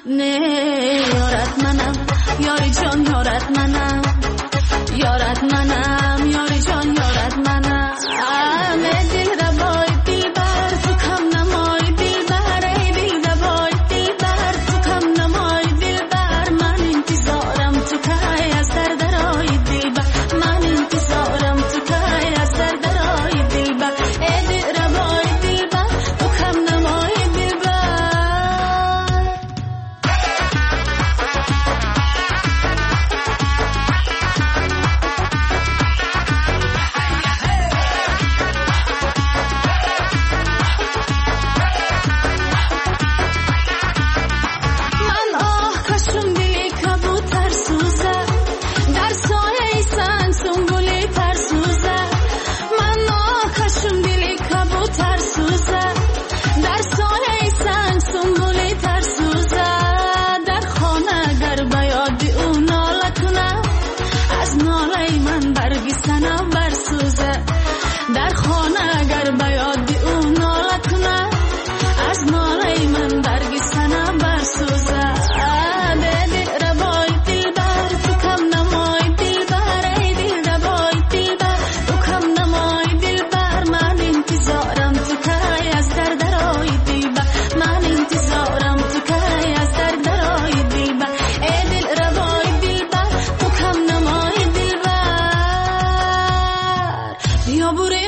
نه یارت منم یاری جان یارت منم یارت منم یاری جان یارت منم اه دل ربای دل بر تو کم نمای دل بر ای دل ربای دل بر تو کم نمای دل بر من انتظارم تو که از در درای دل بر من انتظارم تو که از در درای دل بر ای دل ربای دل بر تو کم نمای دل بر در خانه اگر بیاد اون ناله کنه از ناله من برگ سنم برسوزه دل ربای دل بر تو کم نمای دل بر ای دل ربای دل بر تو کم نمای دل بر من انتظارم تو که از در درای دل بر من انتظارم تو که از در درای دل بر ای دل ربای دل بر تو کم نمای دل بر بیا بریم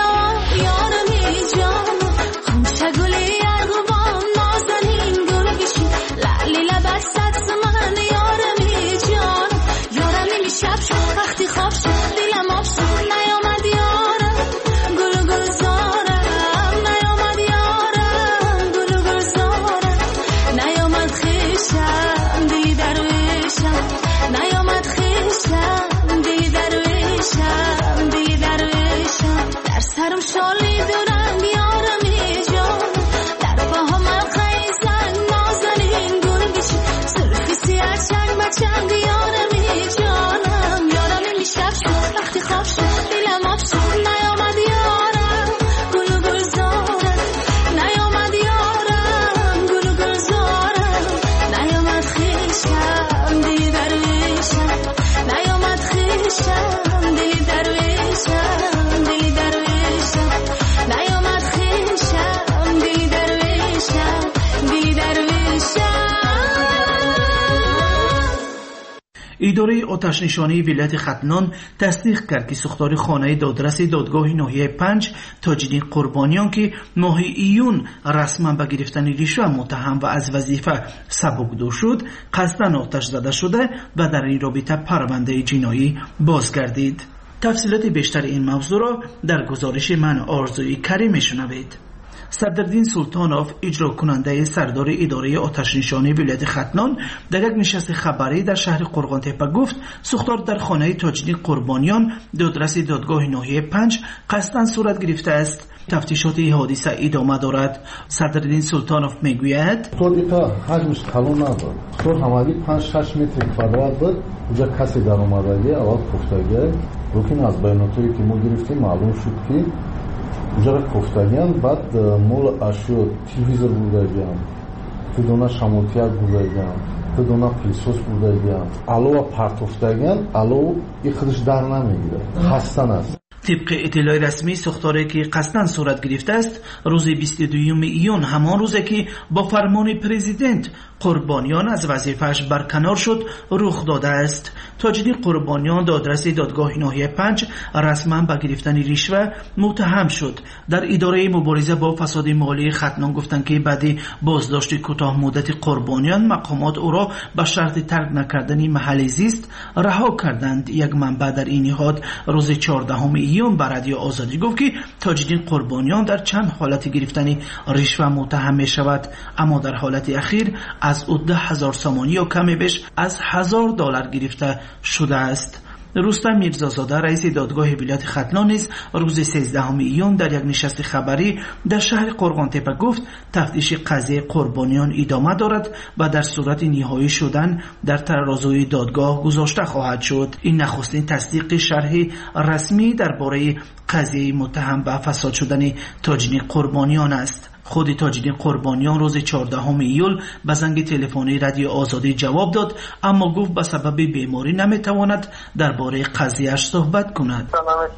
اداره آتش نشانی ولایت ختنان تصدیق کرد که ساختار خانه دادرس دادگاه ناحیه پنج تاجدین قربانیان که ماه ایون رسما به گرفتن رشوه متهم و از وظیفه سبکدو شد قصدا آتش زده شده و در این رابطه پرونده جنایی بازگردید. تفصیلات بیشتر این موضوع را در گزارش من آرزوی کریم میشنوید. صدرالدین سلطانوف اجرا کننده سردار اداره آتش نشانی ولایت ختنان در یک نشست خبری در شهر قرغان تپه گفت ساختار در خانه تاجدین قربانیان دادرس دادگاه ناحیه پنج قصدا صورت گرفته است. تفتیشات این حادثه ادامه دارد. صدرالدین سلطانوف میگوید تودیتا حجمش کلان نبود. سور همالی پنج شش متر کوادرات بود. اونجا کسی در اومدگی اول گفتگی روکین از بیاناتی که ما گرفتیم معلوم شد که اونجا را گفتگیان بعد مول اشیاء تلویزیون بودگیان تو دونا شمولتیک بودگیان تو دونا پلیسوس بودگیان الو پرتوفتگیان الو ای خودش در نمیگیره خستن است. طبق اطلاع رسمی ساختاری که قصداً صورت گرفته است روز بیست و دوم ایون همان روزی که با فرمان پرزیدنت قربانیان از وظیفه‌اش برکنار شد رخ داده است. تاجدین قربانیان دادرس دادگاه ناحیه پنج رسما به گرفتن رشوه متهم شد. در اداره مبارزه با فساد مالی ختنان گفتند که بعد بازداشت کوتاه مدت قربانیان مقامات او را به شرط ترک نکردن محل زیست رها کردند. یک منبع در این نهاد روز چهاردهم ایون به رادیو آزادی گفت که تاجدین قربانیان در چند حالت گرفتن رشوه متهم می شود، اما در حالت اخیر از او ده هزار سامانی و کمی بیش از هزار دلار گرفته شده است. رستم میرزازاده رئیس دادگاه ولایت ختنان نیز روز سیزدهم ایون در یک نشست خبری در شهر قرغان تپه گفت تفتیش قضیه قربانیان ادامه دارد و در صورت نهایی شدن در ترازوی دادگاه گذاشته خواهد شد. این نخستین تصدیق شرح رسمی درباره قضیه متهم به فساد شدن تاجدین قربانیان است. خود تاج‌الدین قربانیان روز چهاردهم ایول به زنگ تلفنی رادیو آزادی جواب داد، اما گفت به سبب بیماری نمیتواند درباره قضیه‌اش صحبت کند.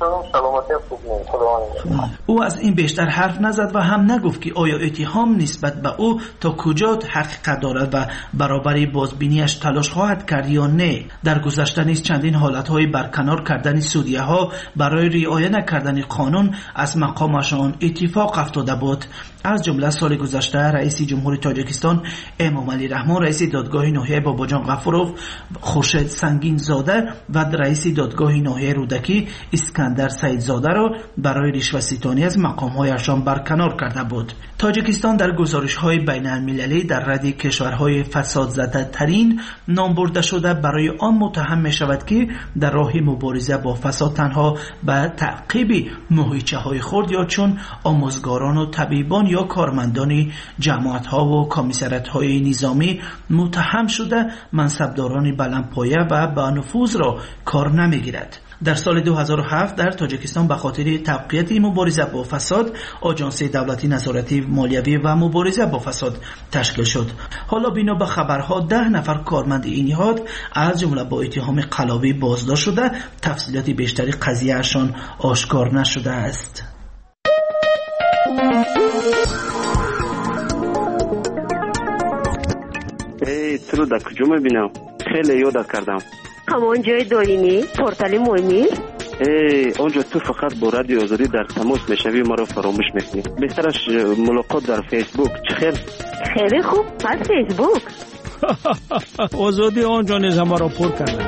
او از این بیشتر حرف نزد و هم نگفت که آیا اتهام نسبت به او تا کجا حقیقت دارد و برابر بازبینیش تلاش خواهد کرد یا نه. در گذشته نیز چندین حالت‌های برکنار کردن سودیه‌ها برای رعایت نکردن قانون از مقامشان اتفاق افتاده بود. از جمله سال گذشته رئیس جمهوری تاجیکستان امامعلی رحمان، رئیس دادگاه ناحیه باباجان غفوروف خورشید سنگین زاده و رئیس دادگاه ناحیه رودکی اسکندر سعید زاده را برای رشوه‌ستانی از مقام‌هایشان برکنار کرده بود. تاجیکستان در گزارش‌های بین‌المللی در رد کشورهای فساد زده ترین نام برده شده برای آن متهم می‌شود که در راه مبارزه با فساد تنها به تعقیب ماهیچه‌های خرد یا چون آموزگاران و طبیبان یا کارمندان جماعت‌ها و کمیسریات‌های نظامی متهم شده منصبداران بلندپایه و با نفوذ را کار نمی‌گیرد. در سال دو هزار و هفت در تاجیکستان به خاطر تقویت مبارزه با فساد آژانس دولتی نظارتی مالیوی و مبارزه با فساد تشکیل شد. حالا بنا به خبرها ده نفر کارمند این نهاد از جمله با اتهام قلاوی بازداشت شده، تفصیلات بیشتری قضیه‌شان آشکار نشده است. ای تو در کجا میبینم؟ خیلی یاد کردم. همون جای دارینی؟ پورتال مهمی؟ ای اونجا تو فقط با رادیو آزادی در تماس میشوی، ما رو فراموش میکنی. بهترش ملاقات در فیسبوک. چخیر؟ خیلی خوب، پس فیسبوک. آزادی آنجا نیز ما را پر کرده.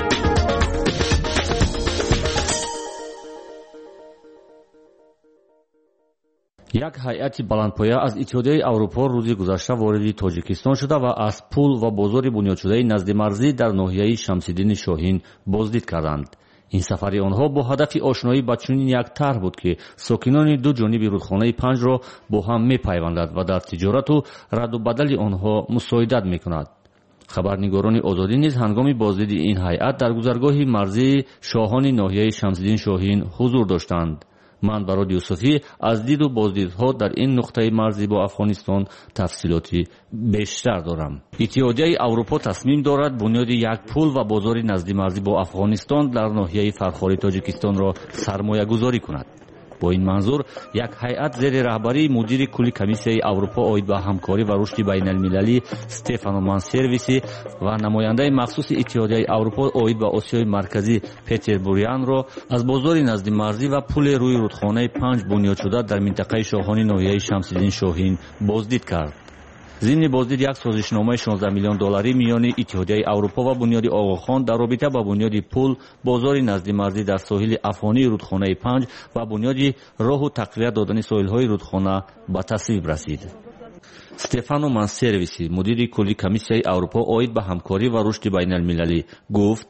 یک ҳайати баландпоя аз иттиҳодияи аврупо рӯзи гузашта вориди тоҷикистон шуда ва аз пул ва бозори бунёдшудаи назди марзӣ дар ноҳияи Шамсиддини Шоҳин боздид карданд. ин сафари онҳо бо ҳадафи ошноӣ ба чунин як тарҳ буд ки сокинони ду ҷониби рудхонаи панҷро бо ҳам мепайвандад ва дар тиҷорату раддубадали онҳо мусоидат мекунад. хабарнигорони озодӣ низ ҳангоми боздиди ин ҳайат дар гузаргоҳи марзии шоҳони ноҳияи Шамсиддин Шоҳин ҳузур доштанд. ман бароди юсуфӣ аз диду боздидҳо дар ин нуқтаи марзӣ бо афғонистон тафсилоти бештар дорам. иттиҳодияи аврупо тасмим дорад бунёди як пул ва бозори наздимарзӣ бо афғонистон дар ноҳияи фархори тоҷикистонро сармоягузорӣ кунад. бо ин манзур як ҳайат зери раҳбарии мудири кулли комиссияи аврупо оид ба ҳамкорӣ ва рушди байналмилалӣ Стефано Мансервиси ва намояндаи махсуси иттиҳодияи аврупо оид ба осиёи марказӣ Петер Бурянро аз бозори наздимарзӣ ва пули рӯи рудхонаи панҷ бунёдшуда дар минтақаи шоҳони ноҳияи Шамсиддин Шоҳин боздид кард. зимни боздид як созишномаи шонздаҳ миллион долларӣ миёни иттиҳодияи аврупо ва бунёди оғохон дар робита ба бунёди пул, бозори наздимарзӣ дар соҳили афғонии рудхонаи панҷ ва бунёди роҳу тақвият додани соҳилҳои рудхона ба тасвиб расид. Стефано Мансервиси, мудири кулли комиссияи аврупо оид ба ҳамкорӣ ва рушди байналмилалӣ гуфт: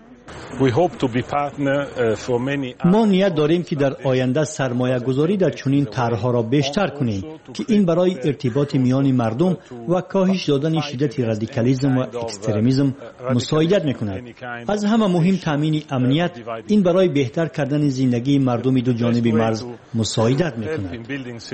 ما نیت داریم که در آینده سرمایه گذاری در چنین طرح‌ها را بیشتر کنیم که این برای ارتباط میان مردم و کاهش دادن شدت رادیکالیسم و اکستریمیسم مساعدت میکند. از همه مهم تامین امنیت، این برای بهتر کردن زندگی مردم دو جانب مرز مساعدت میکند.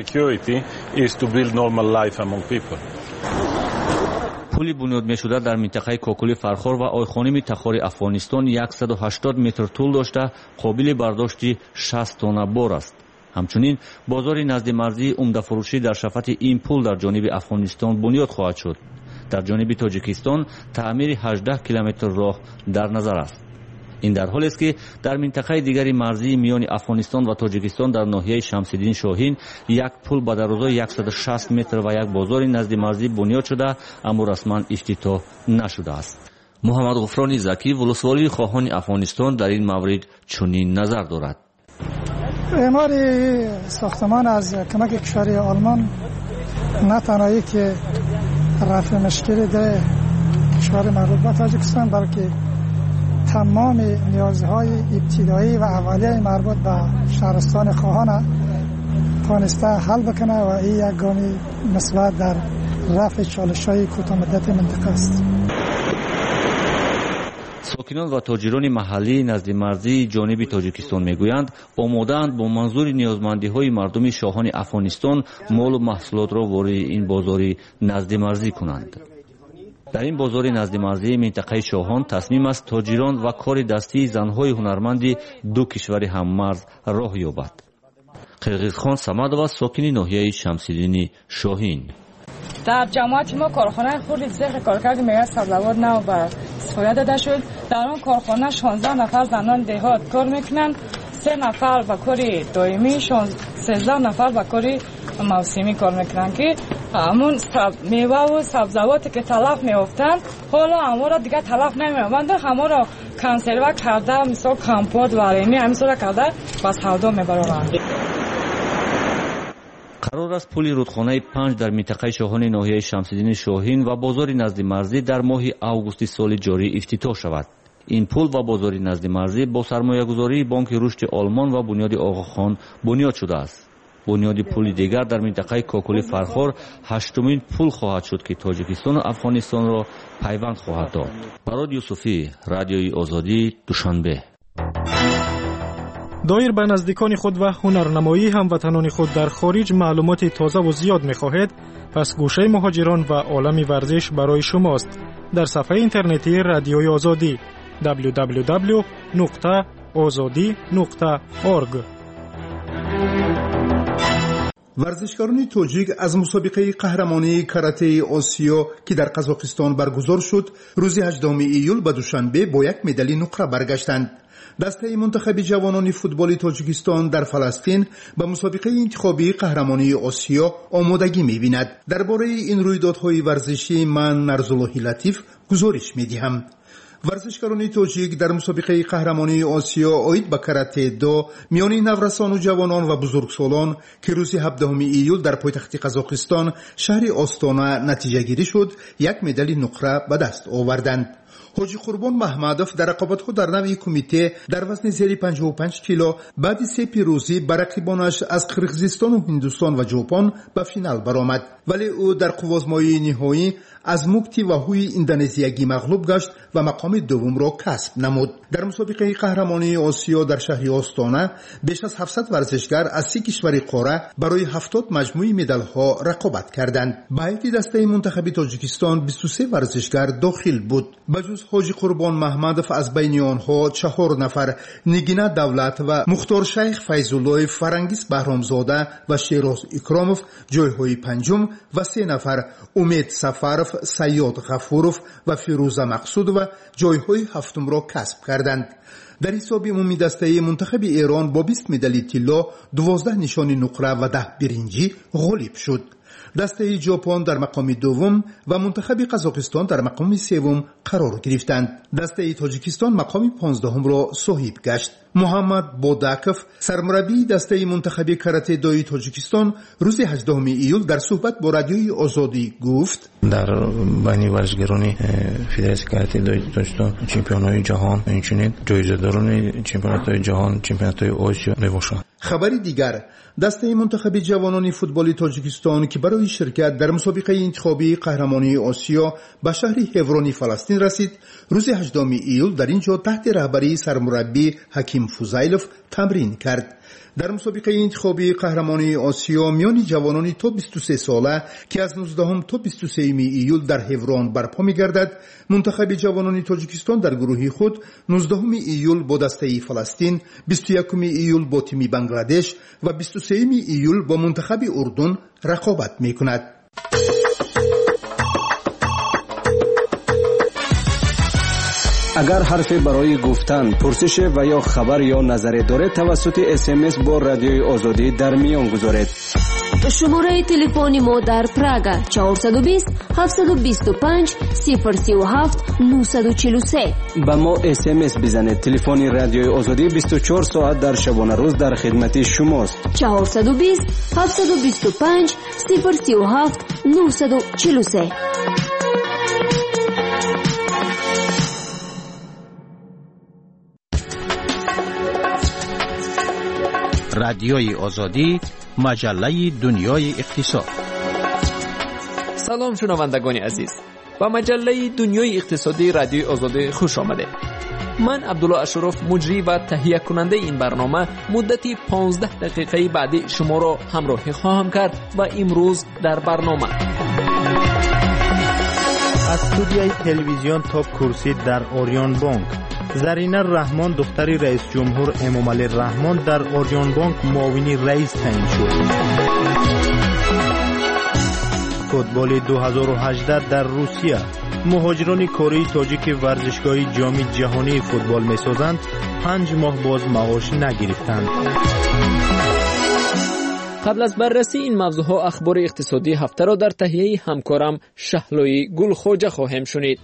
پولی بنیاد می‌شده در منطقه کوکولی فرخور و آیخانی تخار افغانستان صد و هشتاد متر طول داشته قابل برداشت شصت تن بار است. همچنین بازار نزد مرزی عمده فروشی در شفت این پول در جانب افغانستان بنیاد خواهد شد. در جانب تاجیکستان تعمیر هجده کیلومتر راه در نظر است. این در حالی است که در منطقه دیگری مرزی میان افغانستان و تاجیکستان در ناحیه شمسیدین شاهین یک پل با درازای صد و شصت متر و یک بازار نزد مرزی بنیاد شده اما رسما افتتاح نشده است. محمد غفرانی زکی ولسوالی خواهان افغانستان در این مورد چنین نظر دارد. اعمار ساختمان از کمک کشور آلمان نه تنهایی که رفع مشکل در کشور مربوط به تاجیکستان بلکه تمام نیازهای ابتدایی و اولیه مربوط به شهرستان خواهان توانسته حل بکنه و این یک گامی مثبت در رفع چالش‌های کوتاه مدت منطقه است. ساکنان و تاجران محلی نزد مرزی جانب تاجیکستان میگویند آماده‌اند با منظور نیازمندی‌های مردم شاهان افغانستان مال و محصولات را وارد این بازار نزد مرزی کنند. در این بازار نزد مرزی منطقه شاهان تصمیم است تاجران و کار دستی زنهای هنرمند دو کشور هممرز راه یابد. قرغیزخان صمدова ساکن ناحیه شمس‌الدین شاهین: در جماعت ما کارخانه خرد زیغ کارکرد میوه سبزوات نو به استفاده داده شد. در اون کارخانه شانزده نفر زنان دهات کار میکنن، سه نفر به کار دائمی، سیزده نفر به کار موسمی کار میکنن که همون میوه و سبزوات که تلف میافتن حالا همه را دیگه تلف نمیافتند، همه را کنسرو کرده، مثلا کمپوت و ریمی همین کرده بس سودا میبرند. قرار است پل رودخانه پنج در منطقه شاهان ناحیه شمس‌الدین شاهین و بازار نزد مرزی در ماه آگوست سال جاری افتتاح شود. این پل و بازار نزد مرزی با سرمایه‌گذاری بانک رشد آلمان و بنیاد آقاخان بنیاد شده است. بنیاد پل دیگر در منطقه کاکولی فرخار هشتمین پل خواهد شد که تاجیکستان و افغانستان را پیوند خواهد داد. براد یوسفی، رادیوی آزادی، دوشنبه. دایر به نزدیکان خود و هنرنمایی هموطنان خود در خارج معلومات تازه و زیاد می‌خواهید، پس گوشه مهاجران و عالم ورزش برای شماست. در صفحه اینترنتی رادیوی آزادی دبلیو دبلیو دبلیو نقطه آزادی نقطه اورگ. ورزشکاران تاجیک از مسابقه قهرمانی کاراته آسیا که در قزاقستان برگزار شد روز هجدهم ایول به دوشنبه با یک مدال نقره برگشتند. دسته منتخب جوانان فوتبال تاجیکستان در فلسطین به مسابقه انتخابی قهرمانی آسیا آمادگی می‌بیند. درباره این رویدادهای ورزشی من نرزاللهی لطیف گزارش می‌دهم. ورزشکاران تاجیک در مسابقه قهرمانی آسیا آید به کاراته دو میان نورسان و جوانان و بزرگسالان که روز هفدهم ایول در پایتخت قزاقستان شهر آستانه نتیجه گیری شد، یک مدال نقره به دست آوردند. حاجی قربان محمدوف در رقابت‌ها در نوع کمیته در وزن زیر پنجاه و پنج کیلو بعد سه پیروزی بر رقیبانش از قرقیزستان و هندوستان و ژاپن به فینال برآمد، ولی او در قوازمایی نهایی از موکتی و هوی اندونزیایی مغلوب گشت و مقام دوم را کسب نمود. در مسابقه قهرمانی آسیا در شهر آستانه بیش از هفتصد ورزشکار از سی کشور قاره برای هفتاد مجموعه مدال‌ها رقابت کردند. به هیئت دسته منتخب تاجیکستان بیست و سه ورزشکار داخل بود. بجز حاجی قربان محمدوف از بین آنها چهار نفر نگینه دولت و مختار شیخ فیض‌الله، فرنگیس بهرامزاده و شیراز اکراموف جایهای پنجم و سه نفر امید سفرف، سیاد غفورف و فیروزه مقصود و جایهای هفتم را کسب کردند. در حساب عمومی دسته منتخب ایران با بیست مدال طلا، دوازده نشان نقره و ده برنجی غالب شد. دسته ژاپن در مقام دوم و منتخب قزاقستان در مقام سوم قرار گرفتند. دسته تاجیکستان مقام پانزدهم را صاحب گشت. محمد بوداکوف، سرمربی دسته منتخب کاراته دوی تاجیکستان، روز هجدهم ایول در صحبت با رادیوی آزادی گفت: در بین ورزشکاران فدراسیون کاراته دوی تاجیکستان چمپیونای جهان همچنین جایزه‌داران چمپیونات‌های جهان، چمپیونات‌های آسیا میباشند. خبری دیگر، دسته منتخب جوانان فوتبال تاجیکستان که برای شرکت در مسابقه انتخابی قهرمانی آسیا به شهر هورانی فلسطین رسید، روز هجدهم ایول در اینجا تحت رهبری سرمربی حکیم فوزایلوف تمرین کرد. در مسابقه انتخابی قهرمانی آسیا میان جوانان تا بیست و سه ساله که از نوزدهم تا بیست و سه ایول در هوران برپا می‌گردد، منتخب جوانان تاجیکستان در گروهی خود نوزدهم ایول با دسته فلسطین، بیست و یکم ایول با تیم بنگلادش و بیست و سه ایول با منتخب اردن رقابت می‌کند. اگر حرفی برای گفتن، پرسش و یا خبر یا نظری دارید توسط اس ام اس با رادیوی آزادی در میان گذارید. شماره تلفن ما در پراگ چهارصد و بیست هفتصد و بیست و پنج صفر سی و هفت نهصد و چهل و سه. با ما اس ام اس بزنید. تلفن رادیوی آزادی بیست و چهار ساعت در شبانه روز در خدمت شماست. چهارصد و بیست هفتصد و بیست و پنج صفر سی و هفت نهصد و چهل و سه. رادیوی آزادی، مجله دنیای اقتصاد. سلام شنوندگان عزیز، و مجله دنیای اقتصادی رادیوی آزادی خوش آمده. من عبدالله اشرف مجری و تهیه کننده این برنامه مدتی پانزده دقیقه بعدی شما را همراهی خواهم کرد و امروز در برنامه از استودیوی تلویزیون تاپ کرسی در اوریون بانک، زرینه رحمان دختر رئیس جمهور امامعلی رحمان در اوریون بانک معاون رئیس تعیین شد. فوتبال دو هزار و هجده در روسیه، مهاجران کره تاجیک ورزشگاه جام جهانی فوتبال می‌سازند، پنج ماه باز معاش نگرفتند. قبل از بررسی این موضوعها اخبار اقتصادی هفته را در تهیه همکارم شهلوی گلخوجه خواهیم شنید.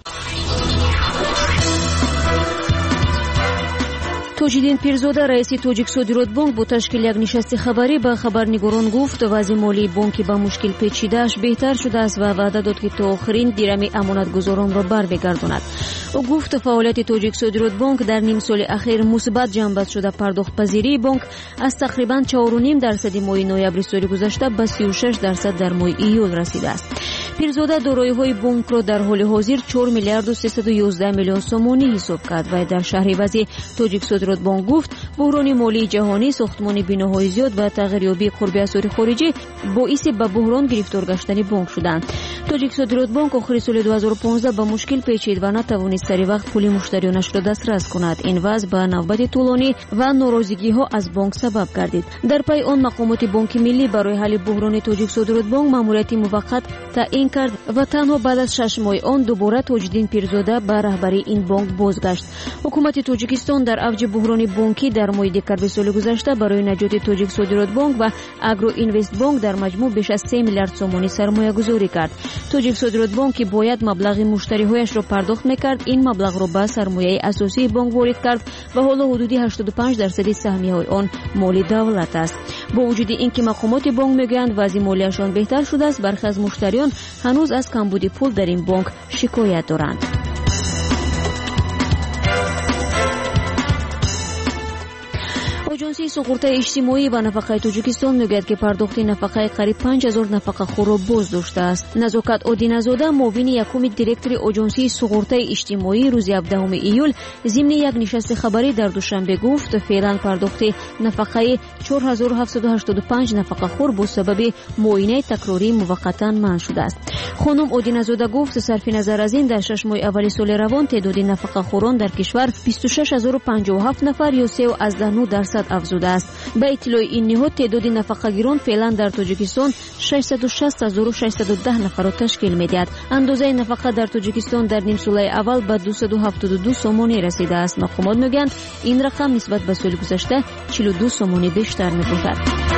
توجیدین پیرزاده رئیس توجیک صادرات بانک با تشکیل یک نشست خبری به خبرنگاران گفت وضع مالی بانکی به مشکل پیچیده‌اش بهتر شده است و وعده داد که تا آخرین درم امانتگزاران را برمیگرداند. او گفت فعالیت توجیک صادرات بانک در نیم سال اخیر مثبت جنبش شده. پرداخت پذیری بانک از تقریباً چهار و نیم درصد ماه نوامبر سال گذشته به سی و شش درصد در ماه ایول رسیده است. پیرزاده دارایی‌های بانک را در حال حاضر چهار میلیارد و سیصد و یازده میلیون سومانی حساب کرد و در شهریوری توجیک صادرات بانک گفت بحران مالی جهانی، ساختمان بناهای زیاد و تغییریابی قرب اسعار خارجی باعث به بحران گرفتار گشتن بانک شدند. توجیک صادرات بانک آخر سال دو هزار و پانزده به مشکل پیچید و نتوانست سری وقت پول مشتریانش را دسترس کند. این وضع به نوبت طولانی و ناراضگی‌ها از بانک سبب گردید. در پی آن مقامات بانک ملی برای حل بحران توجیک صادرات بانک ماموریت موقت تعیین کرد و تنها بعد از شش ماه آن دوباره توجیدین پیرزاده به رهبری این بانک بازگشت. حکومت تاجیکستان در اوج بحران بانکی در ماه دکمبر سال گذشته برای نجات توجیک صادرات بانک و اگرو اینوست بانک در مجموع بیش از سه میلیارد سومانی سرمایه گذاری کرد. توجیک صادرات بانک که باید مبلغ مشتری‌هایش را پرداخت می‌کرد، این مبلغ را به سرمایه اساسی بانک وارد کرد و حالا حدود هشتاد و پنج درصد سهمیه‌های آن مال دولت است. با وجود اینکه مقامات بانک میگویند وضع مالیشان بهتر شده است، برخی از مشتریان هنوز از کمبود پول در این بانک شکایت دارند. آژانس سقوط اجتماعی و نفقه تاجیکستان میگوید که پرداخت نفقه قریب پنج هزار نفقه خور را باز داشته است. نزاکت آدینه‌زاده معاون یکم دیرکتور آژانس سقوط اجتماعی روز هفدهم ایول ضمن یک نشست خبری در دوشنبه گفت فعلا پرداخت نفقه چهار هزار و هفتصد و هشتاد و پنج نفقه خور با سبب معاینه تکراری موقتا منع شده است. خانم آدینه‌زاده گفت صرف نظر از این در شش ماه اول سال روان تعداد نفقه خوران در کشور بیست و شش هزار و پنجاه و هفت نفر یا سه و نه درصد افزوده است. به اطلاع این نهاد تعداد نفقه‌گیران فعلا در تاجیکستان ششصد و شصت هزار و ششصد و ده نفر را تشکیل می‌دهد. اندازه نفقه در تاجیکستان در نیم سال اول به دویست و هفتاد و دو سومانی رسیده است. مقامات میگویند این رقم نسبت به سال گذشته چهل و دو سومانی بیشتر می‌باشد.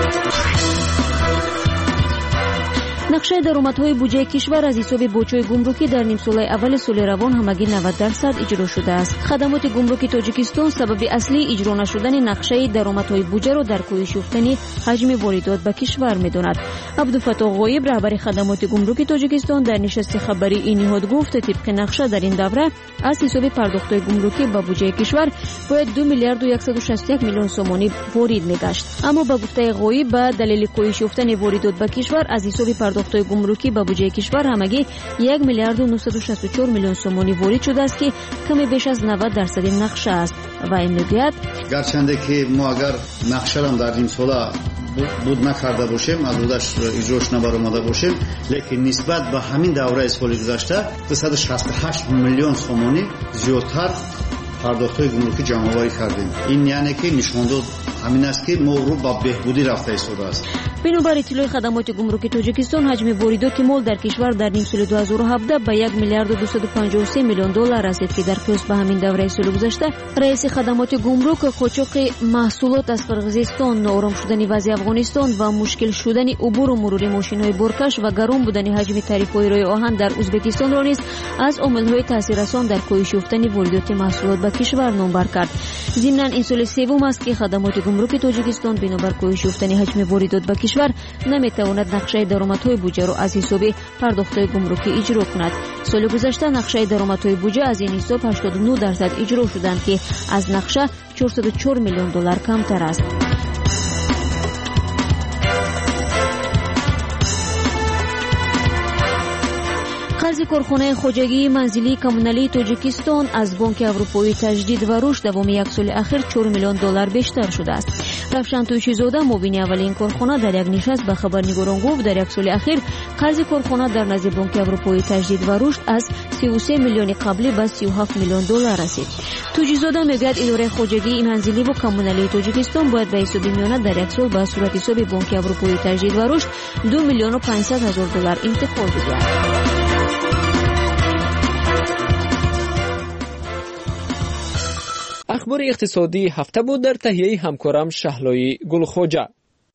نقشه درآمدهای بودجه کشور از حساب بودجه گمرکی در نیم سال اول سال روان همگی نود درصد اجرا شده است. خدمات گمرکی تاجیکستان سبب اصلی اجرا نشدن نقشه درآمدهای بودجه را در کاهش یافتن حجم واردات به کشور می‌داند. عبدالفتاح غایب رهبر خدمات گمرکی تاجیکستان در نشست خبری این نهاد گفت طبق نقشه در این دوره از حساب پرداخت‌های گمرکی به بودجه کشور باید دو میلیارد و صد و شصت و یک میلیون سومانی وارد می‌گشت. اما به گفته غایب به دلیل کاهش یافتن واردات به کشور از حساب پرداخت‌های گمرکی به بودجه کشور همگی یک میلیارد و نهصد و شصت و چهار میلیون سومانی وارد شده است که کمی بیش از نود درصد نقشه است. و این میگوید گرچنده که ما اگر نقشه را در این سال بود نکرده باشیم، از بودش اجراش نبرآمده باشیم، لیکن نسبت به همین دوره سال گذشته دویست و شصت و هشت میلیون سومانی زیادتر پرداخت‌های گمرکی جمع‌آوری کردیم. این یعنی که نشان داد همین است که ما رو با بهبودی رفته ایستاده است. بنابر اطلاع خدمات گمرکی تاجیکستان حجم واردات مال در کشور در نیم سال دو هزار و هفده به یک میلیارد و دویست و پنجاه و سه میلیون دلار رسید که در قیاس به همین دوره سال گذشته رئیس خدمات گمرک قاچاق محصولات از قرقیزستان، ناآرام شدن وضع افغانستان و مشکل شدن عبور و مرور ماشین‌های بارکش و گران بودن حجم تعرفه‌های راه آهن در ازبکستان را نیز از عامل‌های تاثیررسان در کاهش یافتن واردات محصولات به کشور نامبر کرد. ضمناً این سال سوم است که خدمات گمرکی تاجیکستان بنابر کاهش یافتن حجم واردات به کشور نمیتواند نقشه درآمدهای بودجه را از حساب پرداخت‌های گمرکی اجرا کند. سال گذشته نقشه درآمدهای بودجه از این حساب هشتاد و نه درصد اجرا شدند که از نقشه چهارصد و چهار میلیون دلار کمتر است. قرض کارخانه خوجگی منزلی کمونالی تاجیکستان از بانک اروپایی تجدید و رشد دوام یک سال اخیر چهار میلیون دلار بیشتر شده است. رفشان تویشیزاده مبین اولین کارخانه در یک نشست به خبرنگاران گفت در یک سال اخیر قرض کارخانه در نزد بانک اروپایی تجدید و رشد از سی و سه میلیون قبلی به سی و هفت میلیون دلار رسید. تویشیزاده میگوید اداره خوجگی منزلی و کمونالی تاجیکستان باید به حساب میانه در یک سال به صورت حساب بانک اروپایی تجدید و رشد دو میلیون و پانصد هزار دلار انتقال بدهد. اخبار اقتصادی هفته بود در تهیه همکارم شهلایی گلخوجه.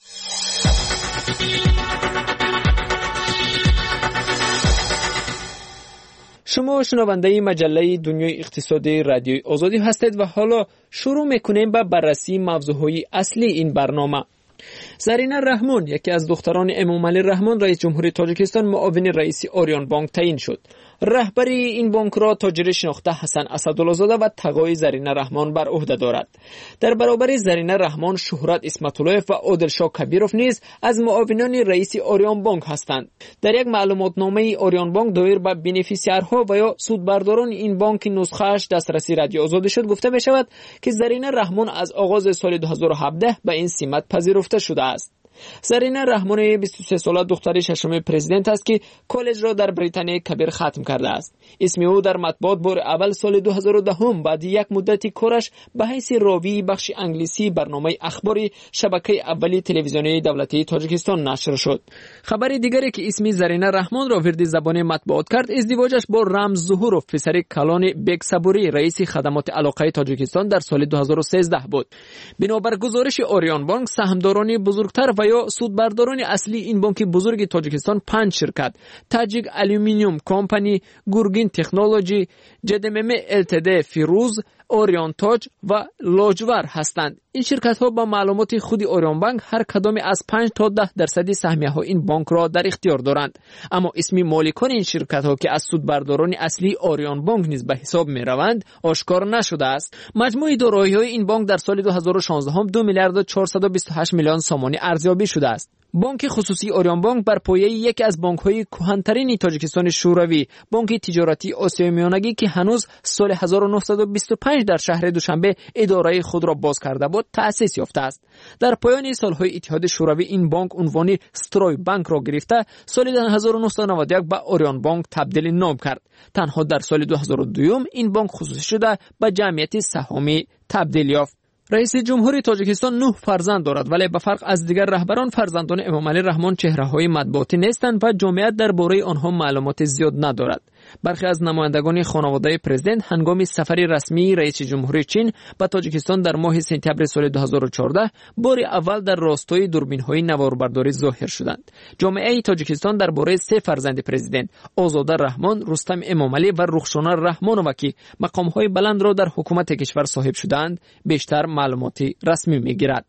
شما شنونده مجله دنیای اقتصادی رادیوی آزادی هستید و حالا شروع میکنیم به بررسی موضوعهای اصلی این برنامه. زرینه رحمان، یکی از دختران امامعلی رحمان رئیس جمهوری تاجیکستان، معاون رئیس اوریان بانک تعیین شد. رهبری این بانک را تاجر شناخته حسن اسدالله زاده و تقای زرینه رحمان بر عهده دارد. در برابر زرینه رحمان، شهرت اسمت‌الله و عادلشاه کبیروف نیز از معاونان رئیس اوریان بانک هستند. در یک معلوماتنامه اوریان بانک دایر به بینفیسیرها و یا سودبرداران این بانک نسخه‌اش دسترسی رادیو آزادی شد گفته می شود که زرینه رحمان از آغاز سال دو هزار و هفده به این سمت پذیرفته شده است. زرینه رحمان بیست و سه ساله دختر ششم پرزیدنت است که کالج را در بریتانیا کبیر ختم کرده است. اسم او در مطبوعات بار اول سال دو هزار و ده بعد یک مدتی کارش به حیث راوی بخش انگلیسی برنامه اخباری شبکه اولی تلویزیونی دولتی تاجیکستان نشر شد. خبر دیگری که اسم زرینه رحمان را وارد زبان مطبوعات کرد، ازدواجش با رمز ظهورov پسر کلان بیگ صبوری رئیس خدمات علاقه تاجیکستان در سال دو هزار و سیزده بود. بنابر گزارش اوریان بانک، سهامداران بزرگتر و یا سودبرداران اصلی این بانک بزرگ تاجیکستان پنج شرکت: تاجیک الومینیوم کمپانی، گورگین تکنولوژی، جدمم التد فیروز، اوریان تاج و لاجور هستند. این شرکت ها با معلومات خود اوریان بانک هر کدام از پنج تا ده درصدی سهمیه ها این بانک را در اختیار دارند، اما اسم مالکان این شرکت ها که از سودبرداران اصلی اوریان بانک نیز به حساب می روند آشکار نشده است. مجموع دارایی های این بانک در سال دو هزار و شانزده هم دو میلیارد و چهارصد و بیست و هشت میلیون سامانی ارزیابی شده است. بانک خصوصی اوریان بانک بر پایه یکی از بانک‌های کهن‌ترین تاجیکستان شوروی، بانک تجارتی آسیای میانگی که هنوز سال هزار و نهصد و بیست و پنج در شهر دوشنبه اداره خود را باز کرده بود، تأسیس یافته است. در پایان سال‌های اتحاد شوروی این بانک عنوان ستروی بانک را گرفته سال هزار و نهصد و نود و یک به اوریان بانک تبدیل نام کرد. تنها در سال دو هزار و دو این بانک خصوصی شده به جمعیت سهامی تبدیل یافت. رئیس جمهوری تاجیکستان نه فرزند دارد، ولی به فرق از دیگر رهبران فرزندان امامعلی رحمان چهره‌های مطبوعاتی نیستند و جامعیت درباره آنها معلومات زیاد ندارد. برخی از نمایندگان خانواده پرزیدنت هنگام سفری رسمی رئیس جمهوری چین به تاجیکستان در ماه سپتامبر سال دو هزار و چهارده بار اول در راستای دوربین‌های نواربرداری ظاهر شدند. جامعه تاجیکستان درباره سه فرزند پرزیدنت، آزاده رحمان، رستم امامعلی و رخشانه رحمانووا که مقام‌های بلند را در حکومت کشور صاحب شدند، بیشتر معلوماتی رسمی می‌گیرد.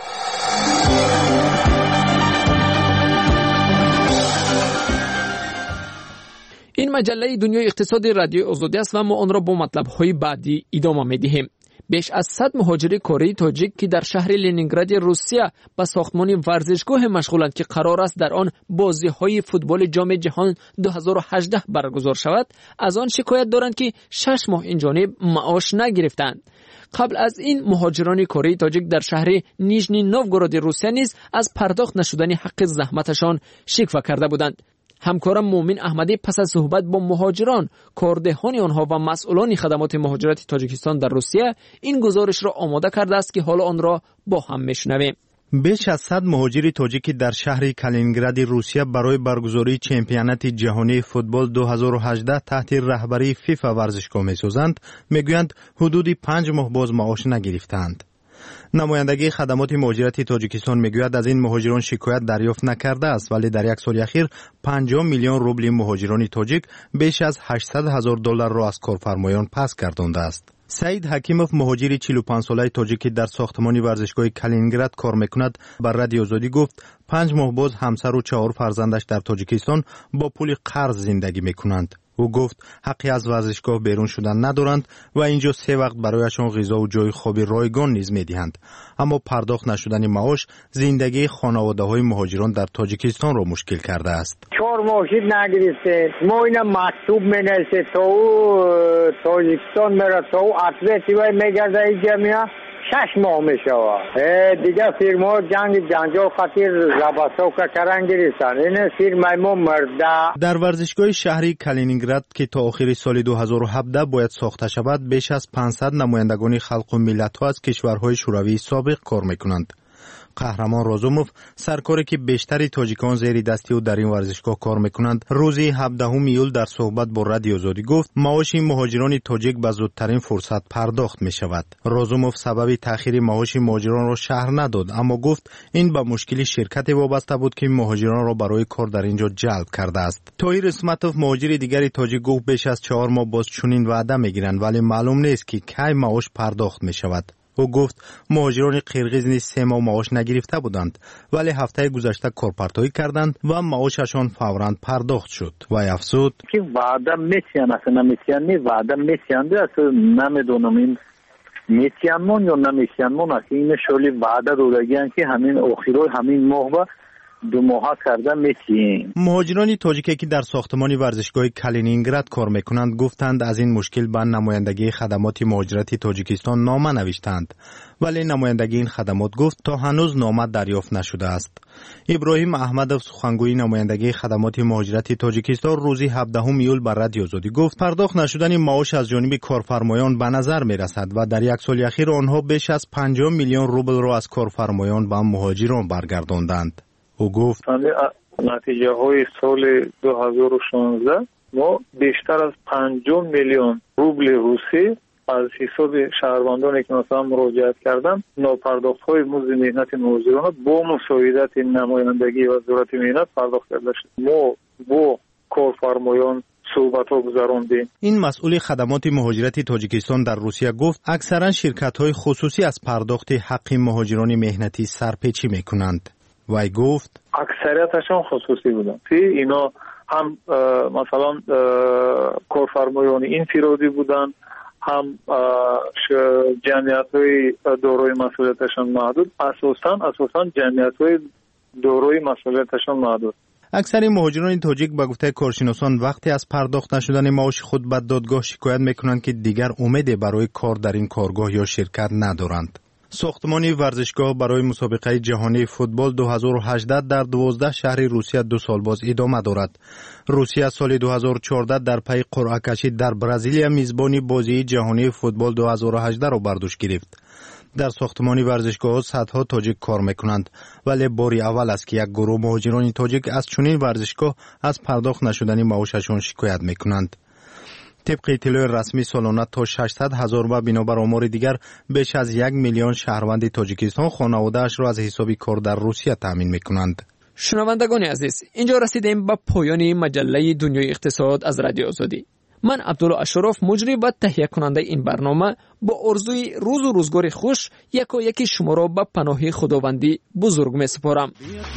این مجله دنیای اقتصادی رادیو آزادی است و ما آن را با مطلب‌های بعدی ادامه می‌دهیم. بیش از صد مهاجر کره تاجیک که در شهر لنینگراد روسیه به ساختمان ورزشگاه مشغولند که قرار است در آن بازی‌های فوتبال جام جهان دو هزار و هجده برگزار شود، از آن شکایت دارند که شش ماه این جانب معاش نگرفتند. قبل از این مهاجران کره تاجیک در شهر نیژنی نوگورود روسیه نیز از پرداخت نشدن حق زحمتشان شکوه کرده بودند. همکارم مومن احمدی پس از صحبت با مهاجران، کاردهان آنها و مسئولان خدمات مهاجرت تاجیکستان در روسیه این گزارش را آماده کرده است که حالا آن را با هم میشنویم. بیش از صد مهاجر تاجیکی در شهر کالینینگراد روسیه برای برگزاری چمپیونات جهانی فوتبال دو هزار و هجده تحت رهبری فیفا ورزشگاه می‌سازند. میگویند حدود پنج ماه باز معاش نگرفتند. نمایندگی خدمات مهاجرت تاجیکستان میگوید از این مهاجران شکایت دریافت نکرده است، ولی در یک سال اخیر پنجاه میلیون روبل مهاجران تاجیک بیش از هشتصد هزار دلار را از کارفرمایان پس گردانده است. سعید حکیموف مهاجر چهل و پنج ساله تاجیکی در ساختمان ورزشگاه کالینینگراد کار میکند بر رادیو آزادی گفت پنج ماه باز همسر و چهار فرزندش در تاجیکستان با پول قرض زندگی میکنند. او گفت حقی از ورزشگاه بیرون شدن ندارند و اینجا سه وقت برایشان غذا و جای خوابی رایگان نیز میدهند. اما پرداخت نشدن معاش زندگی خانواده‌های مهاجران در تاجیکستان را مشکل کرده است. چهار ماهی نگرفته. ما اینا مکتوب می‌نویسه تا تاجیکستان میره تا اتلتی و میگرده اینجا شش ماه میشوه. دیگه فیرما جنگ جنجال خاطر لباسا کردن گرفتن. این فیرمای ما مرده. در ورزشگاه شهری کالینینگراد که تا آخر سال دو هزار و هفده باید ساخته شود، بیش از پانصد نمایندگان خلق و ملت‌ها از کشورهای شوروی سابق کار میکنند. قهرمان رازوموف، سرکاری که بیشتری تاجیکان زیر دستی او در این ورزشگاه کار میکنند، روز هفدهم ایول در صحبت با رادیو آزادی گفت معاش مهاجران تاجیک به زودترین فرصت پرداخت می شود. رازوموف سبب تأخیر معاش مهاجران را شرح نداد، اما گفت این به مشکل شرکت وابسته بود که مهاجران را برای کار در اینجا جلب کرده است. طاهر اسمتوف، مهاجر دیگری تاجیک، گفت بیش از چهار ماه باز چنین وعده میگیرند ولی معلوم نیست که کی معاش پرداخت می شود. او گفت مهاجران قرقیز نیز سه ماه معاش نگرفته بودند ولی هفته گذشته کارپرتایی کردند و معاششان فوراً پرداخت شد. و افزود که وعده میسیان اصلا نمیسیان نی وعده میسیان ده اصلا نمیدونم این میسیانمون یا نمیسیانمون اصلا این شولی وعده دودگیان که همین اخیرای همین ماه و دو ماه کرده میسیان. مهاجران تاجیکی که در ساختمان ورزشگاه کالینینگراد کار میکنند گفتند از این مشکل به نمایندگی خدمات مهاجرتی تاجیکستان نامه نوشتند ولی نمایندگی این خدمات گفت تا هنوز نامه دریافت نشده است. ابراهیم احمدوف، سخنگوی نمایندگی خدمات مهاجرتی تاجیکستان، روز هفدهم ایول بر رادیو آزادی گفت پرداخت نشدن معاش از جانب کارفرمایان به نظر میرسد و در یک سال اخیر آنها بیش از پنجاه میلیون روبل را از کارفرمایان به مهاجران برگرداندند. او گفت نتیجه های سال دو هزار و شانزده ما بیشتر از پنجاه میلیون روبل روسی از حساب شهروندانی که مثلا مراجعت کردن ناپرداخت های مزد مهنت مهاجران با مساعدت نمایندگی وزارت مهنت پرداخت کرده شد. ما با کارفرمایان صحبت ها گذراندیم. این مسئول خدمات مهاجرتی تاجیکستان در روسیه گفت اکثرا شرکت های خصوصی از پرداخت حق مهاجران مهنتی سرپیچی میکنند. وی گفت اکثریتشان خصوصی بودن. اینا هم مثلا کارفرمایان انفرادی بودن، هم جمعیت های دارای مسئولیتشان محدود، اساساً اساساً جمعیت های دارای مسئولیتشان محدود. اکثر مهاجران تاجیک به گفته کارشناسان وقتی از پرداخت نشدن معاش خود به دادگاه شکایت میکنند که دیگر امیدی برای کار در این کارگاه یا شرکت ندارند. ساختمان ورزشگاه برای مسابقه جهانی فوتبال دو هزار و هجده در دوازده شهر روسیه دو سال باز ادامه دارد. روسیه سال دو هزار و چهارده در پی قرعه کشی در برزیل میزبانی بازی جهانی فوتبال دو هزار و هجده را بر دوش گرفت. در ساختمان ورزشگاه صدها تاجیک کار میکنند ولی باری اول است که یک گروه مهاجران تاجیک از چنین ورزشگاه از پرداخت نشدن معاششان شکایت میکنند. طبق اطلاع رسمی سالانه تا ششصد هزار و بنابر آمار دیگر بیش از یک میلیون شهروند تاجیکستان خانواده‌اش را از حساب کار در روسیه تامین میکنند. شنوندگان عزیز، اینجا رسیدیم به پایان مجله دنیای اقتصاد از رادیو آزادی. من عبدالله اشرف، مجری و تهیه کننده این برنامه، با آرزوی روز و روزگار خوش یکا یکی شما را به پناه خداوندی بزرگ می سپارم.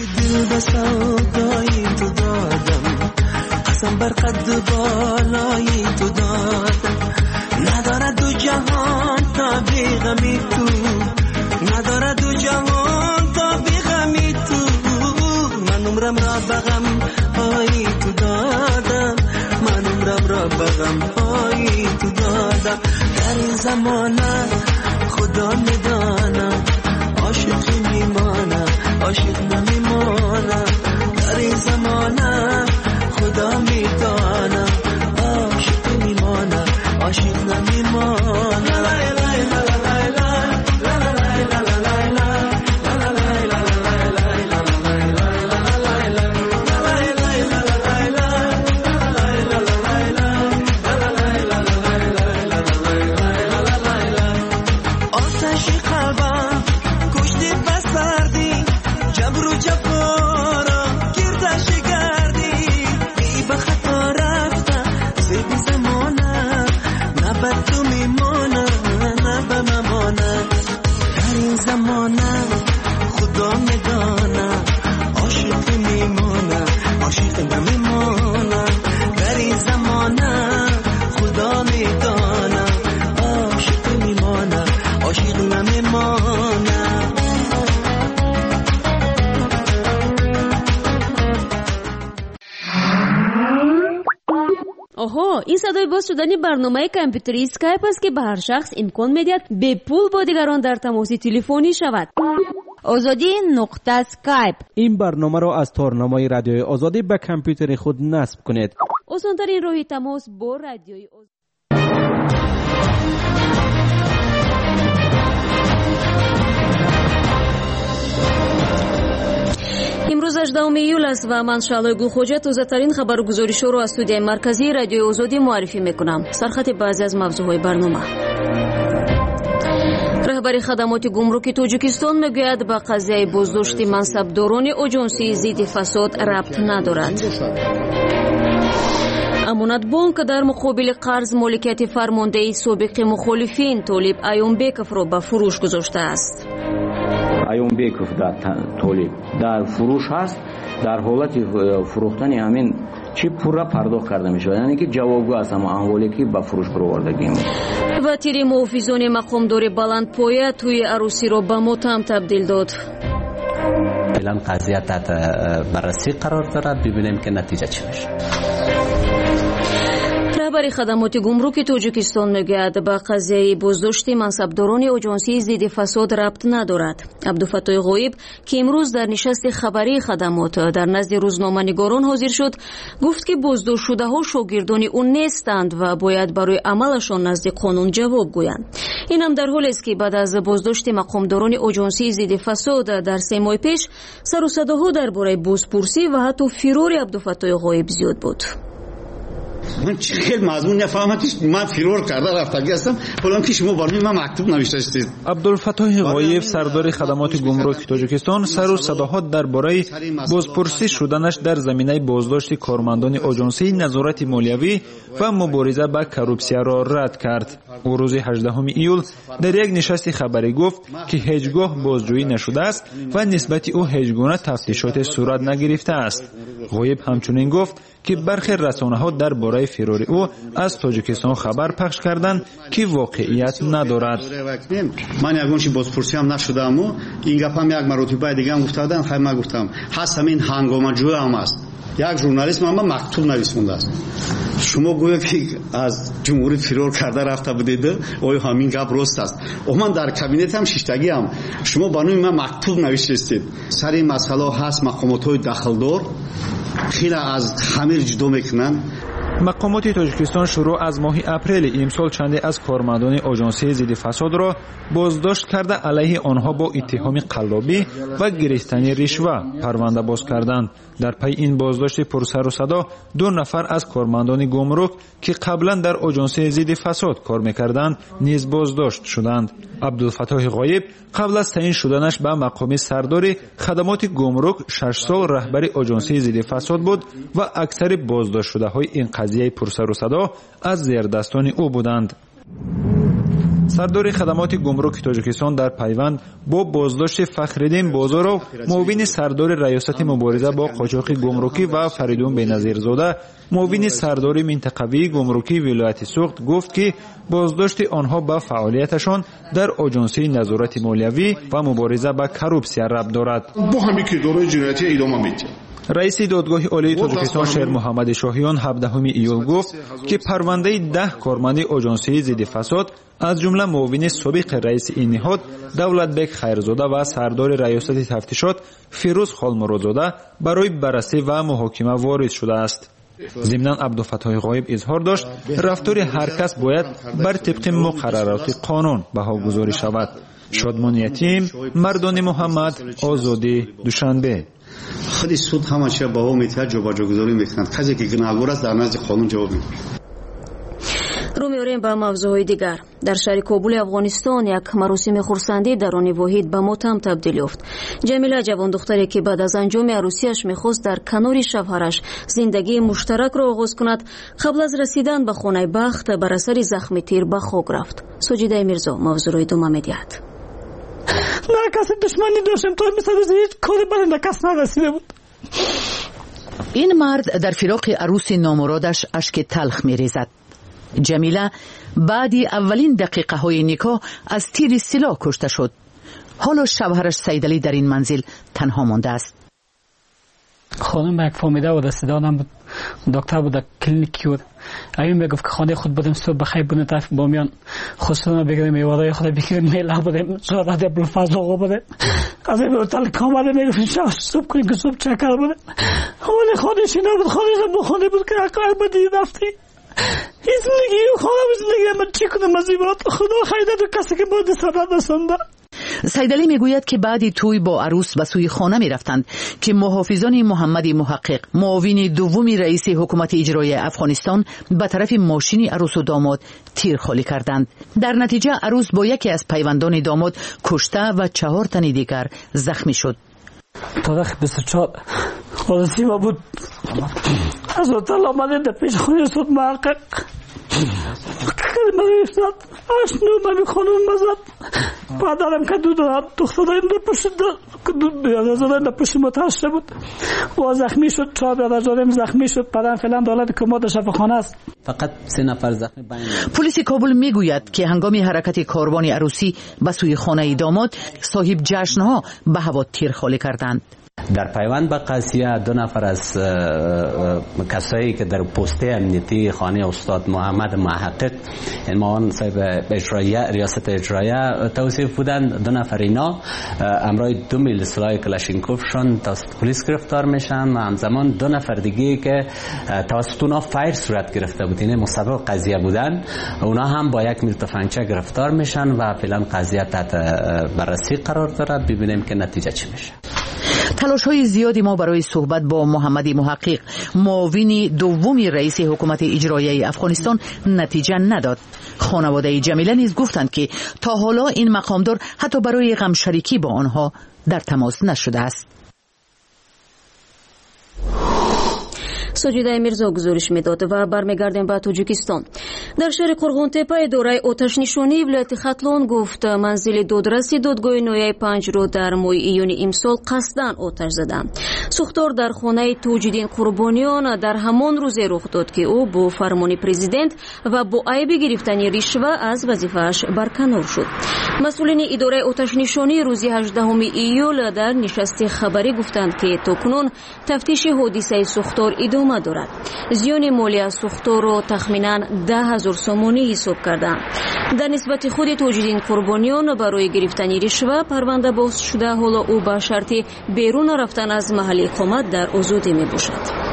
قسم بر قد بالای تو دادم، نداره دو جهان تا بی غمی تو، نداره دو جهان تا بی غمی تو. من عمرم را بغم پای تو دادم، من عمرم را بغم پای تو دادم. در این زمانه خدا میدانم عاشق میمانم، عاشق نمیمانم. در این زمانه خدا میدانم عاشق میمانم، عاشق نمیمانم. But این صدای باز شدن برنامه کامپیوتری اسکایپ است که به هر شخص امکان میدهد به پول با دیگران در تماس تلفنی شود. آزادی نقطه اسکایپ. این برنامه را از تارنمای رادیوی آزادی به کامپیوتر خود نصب کنید. آسان‌ترین راه تماس با رادیوی آزادی. امروز هجدهم ایول است و من شعله گلخوجه تازه‌ترین خبرگزاری‌ها را از استودیوی مرکزی رادیوی آزادی معرفی می‌کنم. سرخط بعضی از موضوع‌های برنامه. رهبر خدمات گمرکی تاجیکستان میگوید به قضیه بازداشت منصبداران آژانسی ضد فساد ربط ندارد. امانت بانک در مقابل قرض مالکیت فرمانده سابق مخالفین طالب ایومبکوف را به فروش گذاشته است. ایومبکوف در طالب در فروش هست، در حالت فروختن همین چی پول را پرداخت کرده می شود، یعنی که جوابگو است اما اموالی که به فروش برآوردگی می. و تیر محافظان مقامدار بلندپایه توی عروسی را به ماتم تبدیل داد. فعلا قضیه تحت بررسی قرار دارد، ببینیم که نتیجه چی میشه. رهبر خدمات گمرک تاجیکستان میگوید به قضیه بازداشت منصبداران آژانسی ضد فساد ربط ندارد. عبدالفتاح غایب که امروز در نشست خبری خدمات در نزد روزنامه‌نگاران حاضر شد، گفت که بازداشت شده ها شاگردان او نیستند و باید برای عملشان نزد قانون جواب گویند. این هم در حالی است که بعد از بازداشت مقامداران آژانسی ضد فساد در سه ماه پیش سر و صداها درباره بازپرسی و حتی فرار عبدالفتاح غایب زیاد بود. من خیلی مضمون نفهمتش، من فرار کرده رفتگی هستم، حالا که شما برای من مکتوب نوشته هستید. عبدالفتاح غایب سردار خدمات گمرک تاجیکستان سر و صداها درباره بازپرسی شدنش در زمینه بازداشت کارمندان آژانسی نظارت مالیوی و مبارزه با کروپسیا را رد کرد. او روز هجدهم ایول در یک نشست خبری گفت که هیچگاه بازجویی نشده است و نسبت او هیچگونه تفتیشات صورت نگرفته است. غایب همچنین گفت که برخی رسانه‌ها درباره فرار او از تاجیکستان خبر پخش کردند که واقعیت ندارد. من یگانش بازپرسی هم نشده، اما این گپ هم یک مرتبه دیگه هم گفتادن، خیلی من گفتم هست همین هنگامه‌جویی هم است. یک ژورنالیست من مکتوب نویسونده است. شما گویا که از جمهوری فرار کرده رفته بودید، آیا همین گپ راست است؟ او من در کابینت هم شیشتگی هم شما بانوی من مکتوب نوشتید. سر این مسئله هست مقامات دخلدار خیلی از خمیر جدا میکنن. مقامات تاجیکستان شروع از ماه اپریل امسال چندی از کارمندان آژانسی ضد فساد را بازداشت کرده علیه آنها با اتهام قلابی و گرفتن رشوه پرونده باز کردند. در پی این بازداشت پرسر و صدا دو نفر از کارمندان گمرک که قبلا در آژانسی ضد فساد کار میکردند نیز بازداشت شدند. عبدالفتاح غایب قبل از تعیین شدنش به مقام سردار خدمات گمرک شش سال رهبر آژانسی ضد فساد بود و اکثر بازداشت شده های این قضیه پرسر و صدا از زیر دستان او بودند. سردار خدمات گمرک تاجیکستان در پیوند با بازداشت فخرالدین بازارو معاون سردار ریاست مبارزه با قاچاق گمرکی و فریدون بینظیرزاده معاون سردار منطقوی گمرکی ولایت سوخت گفت که بازداشت آنها با فعالیتشان در آژانسی نظارت مالیوی و مبارزه با کروپسیا ربط دارد. با همین که دوره جنایتی ادامه میده. رئیس دادگاه عالی تاجیکستان شیر محمد شاهیان هفدهم ایول گفت که پرونده ده کارمند آژانسی ضد فساد از جمله معاون سابق رئیس این نهاد دولتبک خیرزاده و سردار ریاست تفتیشات فیروز خالمرادزاده برای بررسی و محاکمه وارد شده است. ضمناً عبدالفتاح غایب اظهار داشت رفتار هر کس باید بر طبق مقررات قانون بهاگذاری شود. شادمان یتیم، مردان محمد، آزادی، دوشنبه. خود سود همش با او میتونه جابجاگذاری میکنند. کسی که گناهکار است در نزد قانون جواب میده. رو میاریم به موضوعهای دیگر. در شهر کابل افغانستان یک مراسم خرسندی در آن واحد به ماتم تبدیل یافت. جمیله جوان دختری که بعد از انجام عروسیش میخواست در کنار شوهرش زندگی مشترک را آغاز کند، قبل از رسیدن به خانه بخت بر اثر زخم تیر به خاک رفت. سجیده میرزا موضوع را ادامه میدهد. نه کسی دشمنی داشتم، تو مثل هیچ کاری برنده کس نرسیده بود. این مرد در فراق عروس نامرادش اشک تلخ میریزد. جمیله بعدی اولین دقیقه های نکاح از تیر سلاح کشته شد. حالا شوهرش سیدعلی در این منزل تنها مانده است. خانم یک فامیده بود، استعدادم بود، دکتر بود، کلینیکی بود. همین میگفت که خانه خود بودیم صبح بخیر بودیم طرف بامیان خصوصا بگیریم میوادای خود بگیریم میله بودیم سعادت ابوالفضل آقا بودیم از این هتل کامل میگفتیم شب صبح کنیم که صبح چکر بودیم ولی خانهش نبود خانهش با خانه بود که اقرار بدی رفتی این زندگی و خانه بود زندگی من چی کنم از این بات خدا خیده تو کسی که بود سرد رسنده. سیدعلی میگوید که بعد توی با عروس به سوی خانه می رفتند که محافظان محمد محقق معاون دومی رئیس حکومت اجرایی افغانستان به طرف ماشین عروس و داماد تیر خالی کردند. در نتیجه عروس با یکی از پیوندان داماد کشته و چهار تن دیگر زخمی شد. تاریخ بیست و چهار حادثه ما بود از هتل آمده در پیش خانه صد محقق من ایستاد اشنو من خانم مزد پدرم که دو داد دخترم در پشت دو بیادرزادم در پشت متحشته بود و زخمی شد چهار بیادرزادم زخمی شد پدرم فعلا دولت کماد شفاخانه است. فقط سه نفر زخمی بین. پلیس کابل میگوید که هنگام حرکت کاروان عروسی به سوی خانه داماد صاحب جشنها به هوا تیر خالی کردند. در پیوند به قضیه دو نفر از کسایی که در پست امنیتی خانه استاد محمد محقق معاون صاحب اجرایه ریاست اجرایه توصیف بودند، دو نفر اینا امرای دو میل سلاح کلاشینکوفشان توسط پلیس گرفتار میشن و همزمان دو نفر دیگه که توسط اونا فایر صورت گرفته بود، این مسبب قضیه بودن، اونا هم با یک میل تفنگچه گرفتار میشن و فعلا قضیه تحت بررسی قرار داره. ببینیم که نتیجه چی میشه. تلاش های زیادی ما برای صحبت با محمد محقق معاون دومی رئیس حکومت اجرایی افغانستان نتیجه نداد. خانواده جمیله نیز گفتند که تا حالا این مقامدار حتی برای غم شریکی با آنها در تماس نشده است. سجیده میرزا گزارش میداد و برمیگردیم به تاجیکستان. در شهر قرغونتپه اداره آتش نشانی ولایت ختلون گفت منزل دادرس دادگاه نویه پنج رو در ماه ایون امسال قصداً آتش زدند. سوختار در خانه توجیدین قربانیان در همان روز رخ داد که او با فرمان پرزیدنت و با عیب گرفتن رشوه از وظیفه‌اش برکنار شد. مسئولین اداره آتش نشانی روز هجدهم ایول در نشست خبری گفتند که تاکنون تفتیش حادثه سوختار ادامه دارد. زیان مالی از سوختار را تخمیناً ده هزار سومانی حساب کردند. در نسبت خود توجیدین قربانیان برای گرفتن رشوه پرونده باز شده، حالا او به شرط بیرون رفتن از محل اقامت در آزادی می باشد.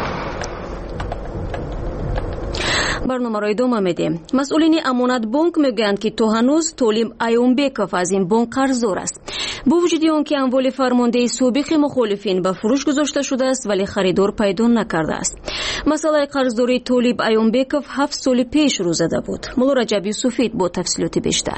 برنامه را ادامه میدیم. مسئولین امانت بانک میگویند که تا هنوز طالب ایومبکوف از این بانک قرضدار است. با وجود آنکه اموال فرمانده سابق مخالفین به فروش گذاشته شده است ولی خریدار پیدا نکرده است. مسئله قرضداری طالب ایومبکوف هفت سال پیش رو زده بود. مولا رجب یوسفی با تفصیلات بیشتر.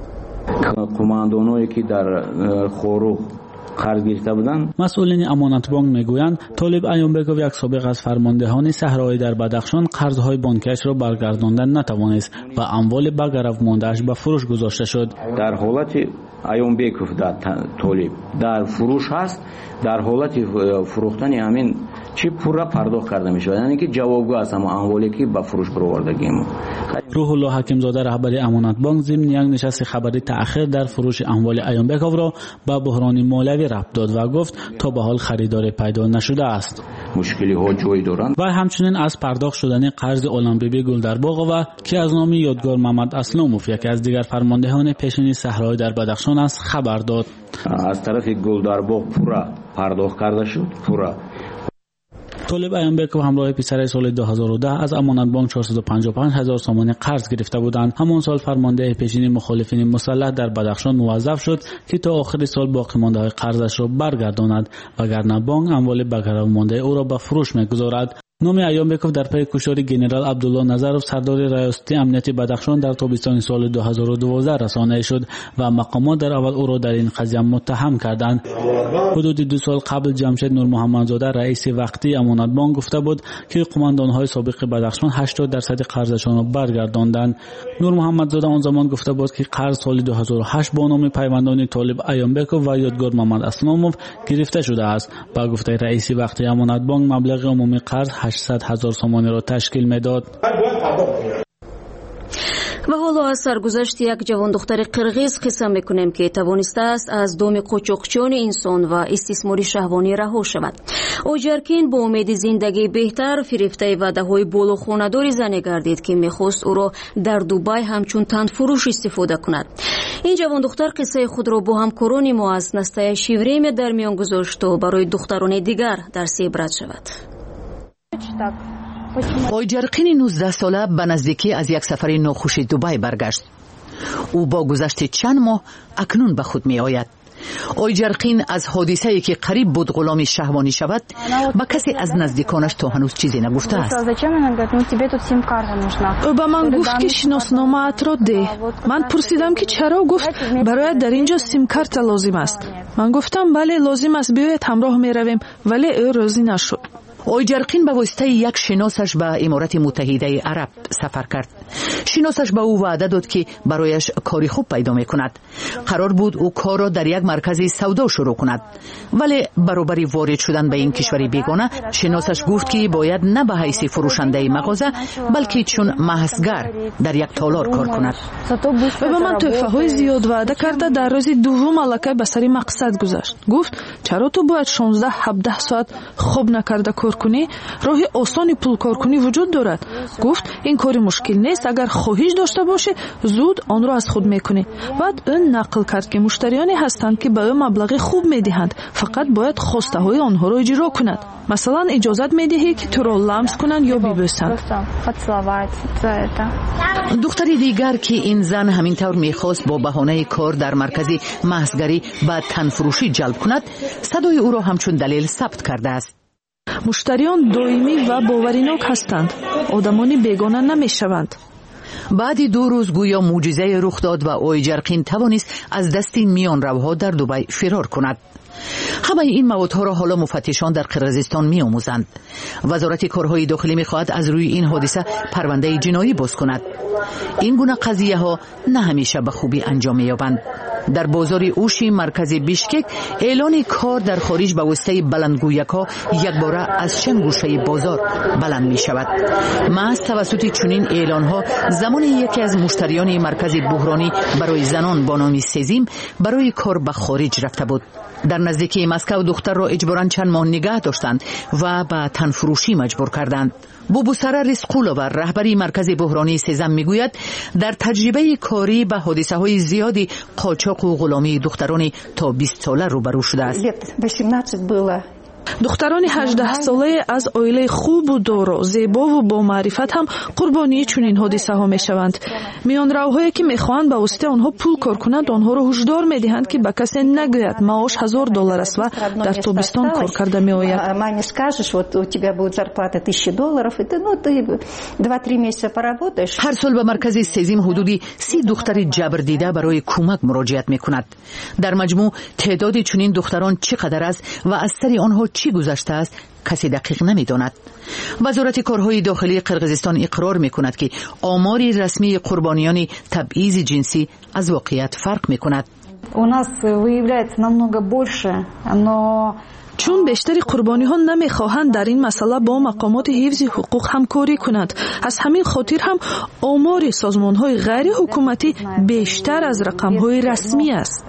کماندونایی که در خوروغ قرض گرفته بودند. مسئولین امانت بانک میگویند طالب ایومبکوف یک سابق از فرماندهان صحرایی در بدخشان قرضهای بانکیش را برگرداندن نتوانست و اموال برگرفت مانده‌اش به فروش گذاشته شد. در حالت ایومبکوف در طالب در فروش هست، در حالت فروختن همین چی پورا پرداخت کرده میشه، یعنی که جوابگو است اما اموالی که به فروش برآوردگیم. روح الله حکیم زاده رهبر امانت بانک ضمن یک نشست خبری تأخیر در فروش اموال ایومبکوف را به بحران مالیوی ربط داد و گفت تا به حال خریدار پیدا نشده است. مشکلی ها جوی دارند و همچنین از پرداخت شدن قرض المپیبی گلدرباغ و که از نام یادگار محمد اسلاموف یکی از دیگر فرماندهان پیشین صحرایی در بدخشان است خبر داد. از طرف گلدرباغ پورا پرداخت کرده شد. پورا طالب ایومبکوف همراه پسر سال دو هزار و ده از امانت بانک چهارصد و پنجاه و پنج هزار سومان قرض گرفته بودند. همان سال فرمانده پیشین مخالفین مسلح در بدخشان موظف شد که تا آخر سال باقی مانده های قرضش را برگرداند وگرنه بانک اموال برگرفته مانده او را به فروش میگذارد. نام ایومبکوف در پی کشتار ژنرال عبدالله نظرов سردار ریاستی امنیت بدخشان در تابستان سال دو هزار و دوازده رسانه شد و مقامات در اول او را در این قضیه متهم کردند. حدود دو سال قبل جمشید نور محمدزاده رئیس وقتی امانت بانک گفته بود که قماندان‌های سابق بدخشان هشتاد درصد قرضشان را برگرداندند. نور محمدزاده آن زمان گفته بود که قرض سال دو هزار و هشت با نام پیوندان طالب ایومبکوف و یادگار محمد اسلاموف گرفته شده است. با گفته رئیس وقتی امانت بانک مبلغ عمومی قرض هشتصد هزار سومانی را تشکیل میداد. و حالا از سرگذشت یک جوان دختر قرغیز قصه میکنیم که توانسته است از دام قاچاقچیان انسان و استثمار شهوانی رها شود. او جرکین با امید زندگی بهتر فریفته وعده های بالاخانه‌دار زنی گردید که میخواست او را در دبی همچون تنفروش استفاده کند. این جوان دختر قصه خود را با همکاران ما از نسته شیوریم در میان گذاشت و برای دختران دیگر درس عبرت شود. اویجرقین نوزده ساله به نزدیکی از یک سفر ناخوش دبی برگشت. او با گذشت چند ماه اکنون به خود می آید. اویجرقین از حادثه‌ای که قریب بود غلام شهوانی شود با کسی از نزدیکانش تا هنوز چیزی نگفته است. او به من گفت که شناسنامه‌ات را ده. من پرسیدم که چرا؟ گفت برایت در اینجا سیم کارت لازم است. من گفتم بله لازم است، بیایید همراه می رویم، ولی او راضی نشد. اویجرقین به واسطه یک شناسش به امارات متحده عرب سفر کرد. شناسش به او وعده داد که برایش کاری خوب پیدا میکند. قرار بود او کار را در یک مرکز سودا شروع کند، ولی برابر وارد شدن به این کشور بیگانه شناسش گفت که باید نه به حیث فروشنده مغازه بلکه چون محضگر در یک تالار کار کند. و به من تحفه های زیاد وعده کرده. در روز دوم الکی به سر مقصد گذشت. گفت چرا تو باید شانزده هفده ساعت خوب نکرده کار کنی؟ راه آسانی پول کار کنی وجود دارد. گفت این کاری مشکل نیست، اگر خواهش داشته باشه زود آن را از خود میکنی. بعد اون نقل کرد که مشتریانی هستند که به او مبلغ خوب میدهند، فقط باید خواسته های آنها را اجرا کند. مثلا اجازت میدهی که تو را لمس کنند یا ببوسند. دختری دیگر که این زن همینطور میخواست با بهانه کار در مرکزی محضگری به تنفروشی جلب کند، صدای او را همچون دلیل ثبت کرده است. مشتریان دائمی و باوریناک هستند. آدمانی بیگانه نمیشوند. بعد دو روز گویا معجزه رخ داد و اویجرقین توانست از دست میان روها در دبی فرار کند. همه این موادها را حالا مفتشان در قرغیزستان می آموزند. وزارت کارهای داخلی می خواهد از روی این حادثه پرونده جنایی باز کند. این گونه قضیه ها نه همیشه به خوبی انجام می یابند. در بازار اوشی مرکز بیشکک اعلان کار در خارج به واسطه بلندگویک‌ها یک باره از چند گوشه بازار بلند می شود. محض توسط چنین اعلان‌ها زمان یکی از مشتریان مرکز بحرانی برای زنان با نام سزیم برای کار به خارج رفته بود. در نزدیکی مسکو دختر را اجباراً چند ماه نگه داشتند و به تنفروشی مجبور کردند. بوبوسره رزقولووا رهبری مرکز بحرانی سزم میگوید در تجربه کاری به حادثه های زیادی قاچاق و غلامی دختران تا بیست ساله روبرو شده است. دختران هجده ساله از عائله خوب و دارا، زیبا و با معرفت هم قربانی چنین حادثه ها می شوند. میان روهایی که می خواهند به واسطه آنها پول کار کنند آنها را هشدار می دهند که به کسی نگوید معاش هزار دلار است و در تابستان کار کرده می آید. هر سال به مرکز سزیم حدودی سی دختر جبر دیده برای کمک مراجعت می کند. در مجموع تعداد چنین دختران چقدر است و از سر آنها چی گذشته است کسی دقیق نمی‌داند. وزارت کارهای داخلی قرغیزستان اقرار می‌کند که آمار رسمی قربانیان تبعیض جنسی از واقعیت فرق می‌کند. У нас выявляется намного больше, но چون بیشتری قربانی ها نمی خواهند در این مسئله با مقامات حفظ حقوق همکاری کنند. از همین خاطر هم آمار سازمان های غیر حکومتی بیشتر از رقم های رسمی است.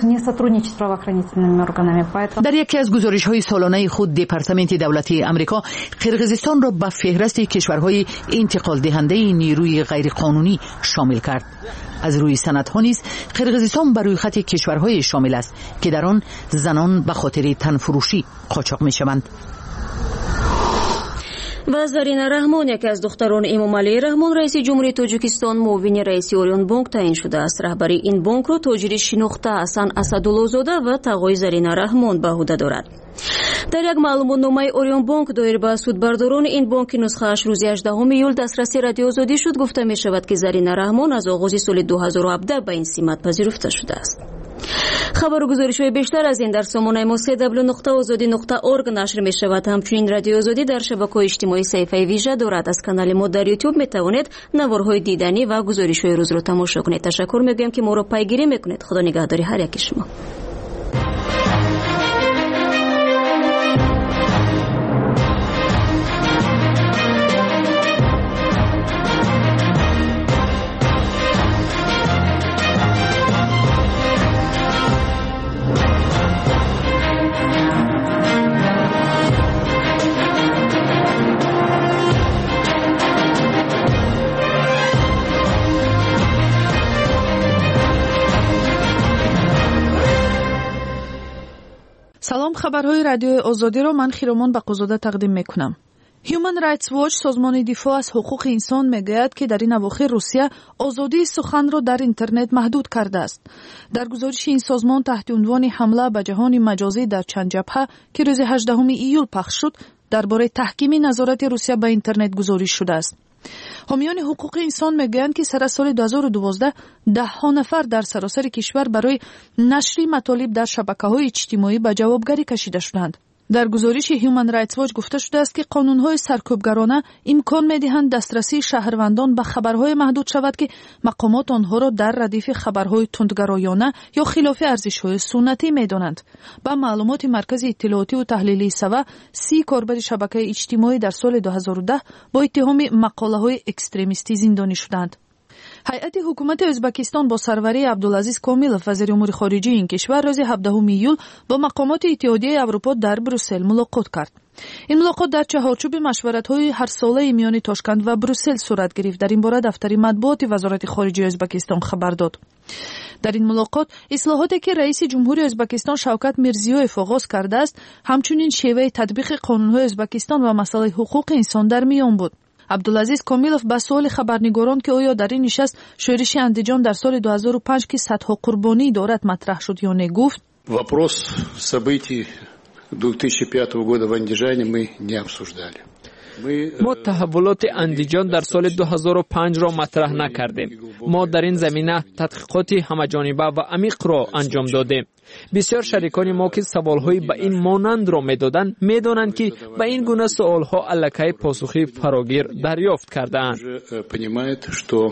در یکی از گزارش های سالانه خود دپارتمنت دولتی امریکا قرغیزستان را به فهرست کشورهای انتقال دهنده نیروی غیر قانونی شامل کرد. از روی سندها نیز قرغیزستان بر روی خط کشورهای شامل است که در آن زنان به خاطر تنفروشی قاچاق می‌شوند. و زرین رحمان یکی از دختران امامعلی رحمان رئیس جمهوری تاجیکستان معاون رئیس اوریون بانک تعیین شده است. رهبری این بانک را تاجری شناخته حسن اسدالله‌زاده و تقای زرین رحمان به عهده دارد. در یک معلوماتنامه اوریون بانک دایر به سودبرداران این بانک نسخه‌اش روز هجدهم ایول دسترسی رادیو آزادی شد. گفته می شود که زرین رحمان از آغاز سال دو هزار و هفده به این سمت پذیرفته شده است. خبر و گزارش‌های بیشتر از این در سامانه ما سه دبلیو نقطه آزادی نقطه اورگ نشر می شود. همچنین رادیو آزادی در شبکه‌های اجتماعی صفحه ویژه دارد. از کانال ما در یوتیوب می توانید نوارهای دیدنی و گزارش‌های روز را تماشا کنید. تشکر می‌گویم که ما را پیگیری می‌کنید. خدا نگهداری هر یک شما. خبرهای رادیوی آزادی را من خیرامان بقوزاده تقدیم میکنم. Human Rights Watch سازمان دفاع از حقوق انسان میگوید که در این اواخر روسیه آزادی سخن را در اینترنت محدود کرده است. در گزارش این سازمان تحت عنوان حمله به جهان مجازی در چند جبهه که روز هجدهم ایول پخش شد درباره تحکیم نظارت روسیه به اینترنت گزارش شده است. حامیان حقوق انسان میگویند که سر سال دو هزار و دوازده ده ها نفر در سراسر کشور برای نشر مطالب در شبکه‌های اجتماعی به جوابگری کشیده شدند. در گزارش هیومن رایتس واچ گفته شده است که قانون‌های سرکوبگرانه امکان می‌دهند دسترسی شهروندان به خبرهای محدود شود که مقامات آنها را در ردیف خبرهای تندگرایانه یا خلاف ارزش‌های سنتی می‌دانند. با معلومات مرکز اطلاعاتی و تحلیلی سوا، سی کاربر شبکه اجتماعی در سال دو هزار و ده با اتهام مقاله‌های اکستریمیستی زندانی شدند. هیئت حکومت ازبکستان با سروری عبدالعزیز کاملوف وزیر امور خارجه این کشور روز هفدهم ایول با مقامات اتحادیه اروپا در بروسل ملاقات کرد. این ملاقات در چهارچوب مشورت‌های هر ساله میان تاشکند و بروسل صورت گرفت. در این باره دفتر مطبوعات وزارت خارجه ازبکستان خبر داد. در این ملاقات اصلاحاتی که رئیس جمهوری ازبکستان شوکت میرزیویف آغاز کرده است، همچنین شیوه تطبیق قانون‌های ازبکستان و مسائل حقوق انسان در میان بود. عبدالعزیز کاملوف به سوال خبرنگاران که آیا در این نشست شورش اندیجان در سال دو هزار و پنج که صدها قربانی دارد مطرح شد یا نه گفت: Вопрос событий две тысячи пятого года в Андижане мы не обсуждали. ما تحولات اندیجان در سال دو هزار و پنج را مطرح نکردیم. ما در این زمینه تحقیقات همه‌جانبه و عمیق را انجام دادیم. بسیار شریکان ما که سوال‌های به این مانند را می‌دادند می‌دانند که به این گونه سوال‌ها الکی پاسخی فراگیر دریافت کرده‌اند. понимает, что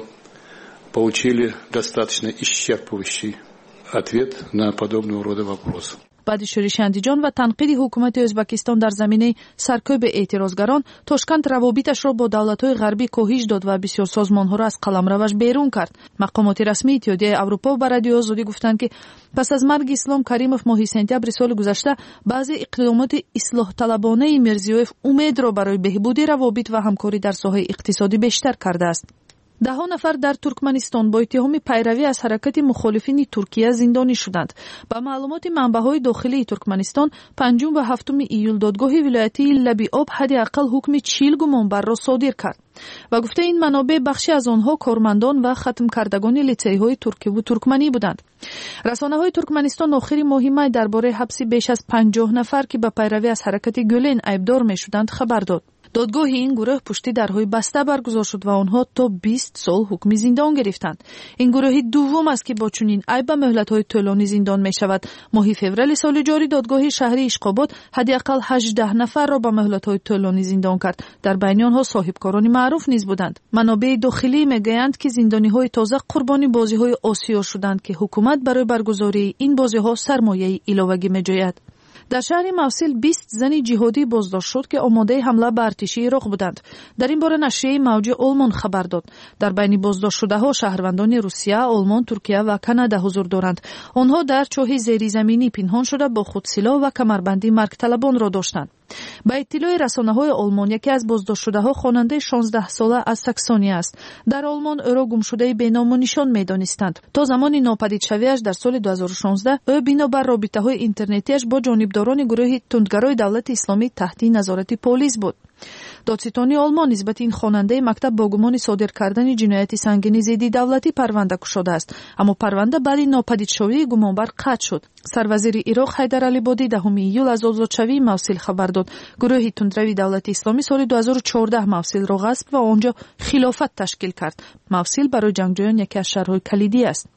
получили достаточно исчерпывающий ответ на подобного рода вопросы. بعد شورش اندیجان و تنقید حکومت ازبکستان در زمینه سرکوب اعتراضگران، تاشکند روابطش را با دولت‌های غربی کاهش داد و بسیار سازمان‌ها را از قلمروش بیرون کرد. مقامات رسمی اتحادیه اروپا به رادیو آزادی گفتند که پس از مرگ اسلام کریموف ماه سپتامبر سال گذشته، بعضی اقدامات اصلاح طلبانه میرزیویف امید را برای بهبود روابط و همکاری در ساحه اقتصادی بیشتر کرده است. ده ها نفر در ترکمنستان با اتهام پیروی از حرکت مخالفین ترکیه زندانی شدند. با معلومات منبع‌های داخلی ترکمنستان، پنجم و هفتم ایول دادگاه ولایتی لبی آب حداقل حکم چهل گمانبر را صادر کرد و گفته این منابع بخشی از آنها کارمندان و ختم کردگان لیسه‌های ترکی و ترکمنی بودند. رسانه‌های ترکمنستان آخر ماه می درباره حبس بیش از پنجاه نفر که به پیروی از حرکت گولن ایبدار می‌شدند خبر داد. دادگاه این گروه پشت درهای بسته برگزار شد و آنها تا بیست سال حکم زندان گرفتند. این گروه دوم است که با چنین عیب به مهلت‌های طولانی زندان می شود. ماه فوریه سال جاری دادگاه شهری اشقاباد حداقل هجده نفر را با مهلت‌های طولانی زندان کرد. در بین آنها صاحبکاران معروف نیز بودند. منابع داخلی میگویند که زندانی‌های تازه قربانی بازی‌های آسیا شدند که حکومت برای برگزاری این بازی‌ها سرمایه علاوه‌ای می‌جوید. در شهر موصل بیست زن جهادی بازداشت شد که آماده حمله به ارتش عراق بودند. در این باره نشریه موج آلمان خبر داد. در بین بازداشت شده ها شهروندان روسیه، آلمان، ترکیه و کانادا حضور دارند. آنها در چاه زیرزمینی پنهان شده با خود سلاح و کمربندی مرگ طلبان را داشتند. با اطلاع رسانه‌های آلمان، یکی از بازداشت شده ها خواننده شانزده ساله از ساکسونی است. در آلمان او را گمشده بینام و نشان می‌دانستند. تا زمان ناپدید شویش در سال دو هزار و شانزده او بنابر رابطه‌های اینترنتیش با جانبداران گروه تندگرای دولت اسلامی تحت نظارت پلیس بود. دادستانی آلمان نسبت این خواننده مکتب با گمان صادر کردن جنایت سنگین ضد دولتی پرونده گشوده است، اما پرونده بعد ناپدید شوی گمانبر قطع شد. سروزیر عراق حیدر علیبادی دهم ایول از آزادشوی موصل خبر داد. گروه تندروی دولت اسلامی سال دو هزار و چهارده موصل را غصب و آنجا خلافت تشکیل کرد. موصل برای جنگجویان یکی از شهرهای کلیدی است.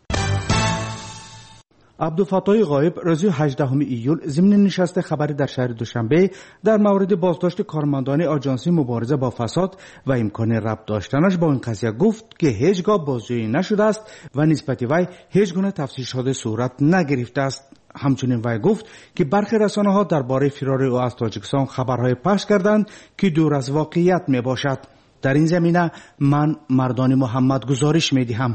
عبدالفتاح غایب روز هجدهم ایول ضمن نشست خبری در شهر دوشنبه در مورد بازداشت کارمندان آژانسی مبارزه با فساد و امکان ربط داشتنش با این قضیه گفت که هیچگاه بازجویی نشده است و نسبت وی هیچ گونه تفتیشات صورت نگرفته است. همچنین وی گفت که برخی رسانه‌ها درباره فرار او از تاجیکستان خبرهای پخش کردند که دور از واقعیت می باشد. در این زمینه من مردان محمد گزارش می دهم.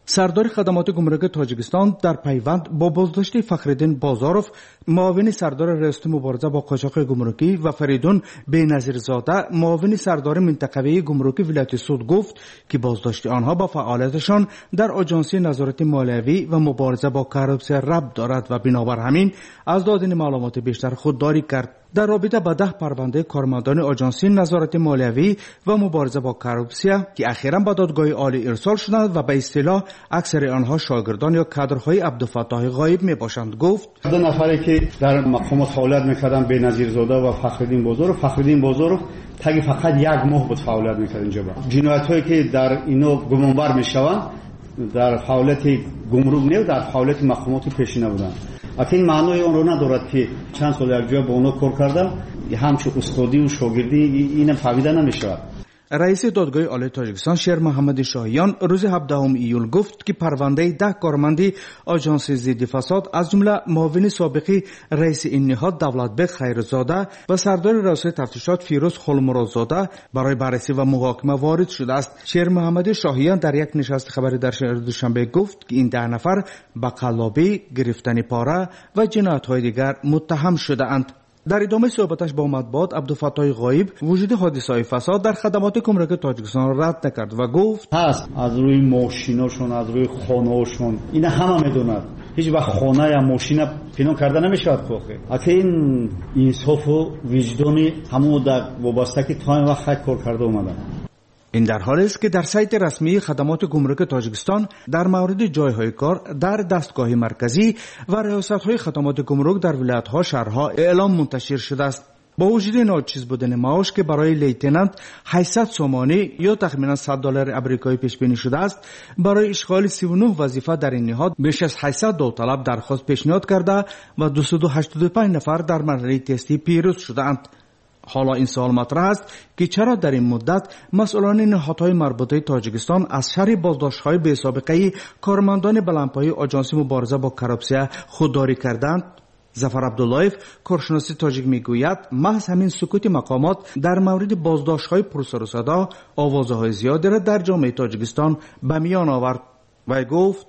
سردار خدمات گمرک تاجیکستان در پیوند با بازداشت فخرالدین بازاروف، معاون سردار ریاست مبارزه با قاچاق گمرکی و فریدون بینظیرزاده، معاون سردار منطقوی گمرکی ولایت سود گفت که بازداشت آنها با فعالیتشان در آژانسی نظارت مالیوی و مبارزه با کارپسیا ربط دارد و بنابر همین از دادن معلومات بیشتر خودداری کرد. در رابطه با ده پرونده کارمندان آژانسی نظارت مالیوی و مبارزه با کارپسیا که اخیراً به دادگاه عالی ارسال شدند و به اصطلاح اکثر آنها شاگردان یا کادرهای عبدالفتاح غایب می باشند، گفت دو نفری که در مقامات فعالیت میکردن بینظیرزاده و فخرالدین بازاروف، فخرالدین بازاروف تقریبا فقط یک ماه بود فعالیت میکرد اینجا. جنایت هایی که در اینو گمانبر میشوند در فعالیت گمرک نه، در فعالیت مقامات پیشینه بودند. اکنون معنای اون رو ندارد که چند سال یک جا با اونا کار کردم همچون استادی و شاگردی اینم فهمیده نمیشود. رئیس دادگاه عالی تاجیکستان شیر محمد شاهیان روز هفدهم ایول گفت که پرونده ده کارمند آژانس ضد فساد از جمله معاون سابق رئیس این نهاد دولتبک خیرزاده و سردار ریاست تفتیشات فیروز خلمرادزاده برای بررسی و محاکمه وارد شده است. شیر محمد شاهیان در یک نشست خبری در شهر دوشنبه گفت که این ده نفر به قلابی، گرفتن پاره و جنایت‌های دیگر متهم شده اند. در ادامه صحبتش با مطبوعات عبدالفتاح غایب وجود حادثه‌های فساد در خدمات گمرک تاجیکستان را رد نکرد و گفت هست از روی ماشیناشون، از روی خانه‌هاشون اینا همه میدونند. هیچ وقت خانه یا ماشین پنهان کرده نمیشود خوخه. اگه این انصاف و وجدانی همون در وابسته که تایم وقت کار کرده اومدن. این در حالی است که در سایت رسمی خدمات گمرک تاجیکستان در مورد جایهای کار در دستگاه مرکزی و ریاست‌های خدمات گمرک در ولایت‌ها شهرها اعلام منتشر شده است. با وجود ناچیز بودن معاش که برای لیتنانت هشتصد سومانی یا تخمینا صد دلار آمریکایی پیش بینی شده است، برای اشغال سی و نه وظیفه در این نهاد بیش از هشتصد داوطلب درخواست پیشنهاد کرده و دویست و هشتاد و پنج نفر در مرحله تستی پیروز شده‌اند. حالا این سوال مطرح است که چرا در این مدت مسئولان نهادهای مربوطه تاجیکستان از شر بازداشت‌های بی سابقه کارمندان بلندپایه آژانس مبارزه با کارپسیا خودداری کردند؟ ظفر عبداللهیف کارشناس تاجیک میگوید محض همین سکوت مقامات در مورد بازداشت‌های پرسر و صدا آوازهای زیادی را در جامعه تاجیکستان به میان آورد و گفت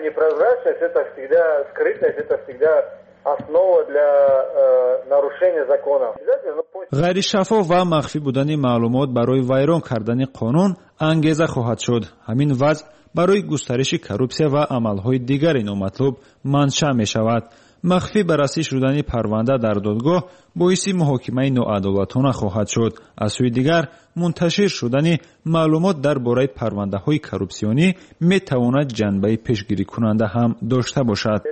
غیر شفاف و مخفی بودن معلومات برای ویران کردن قانون انگیزه خواهد شد. همین وضع برای گسترش کارپسیا و عملهای دیگر نامطلوب منشأ می شود. مخفی بررسی شدن پرونده در دادگاه باعث محاکمه ناعدالتانه خواهد شد. از سوی دیگر منتشر شدن معلومات درباره پرونده های کارپسیونی می تواند جنبه پیشگیری کننده هم داشته باشد.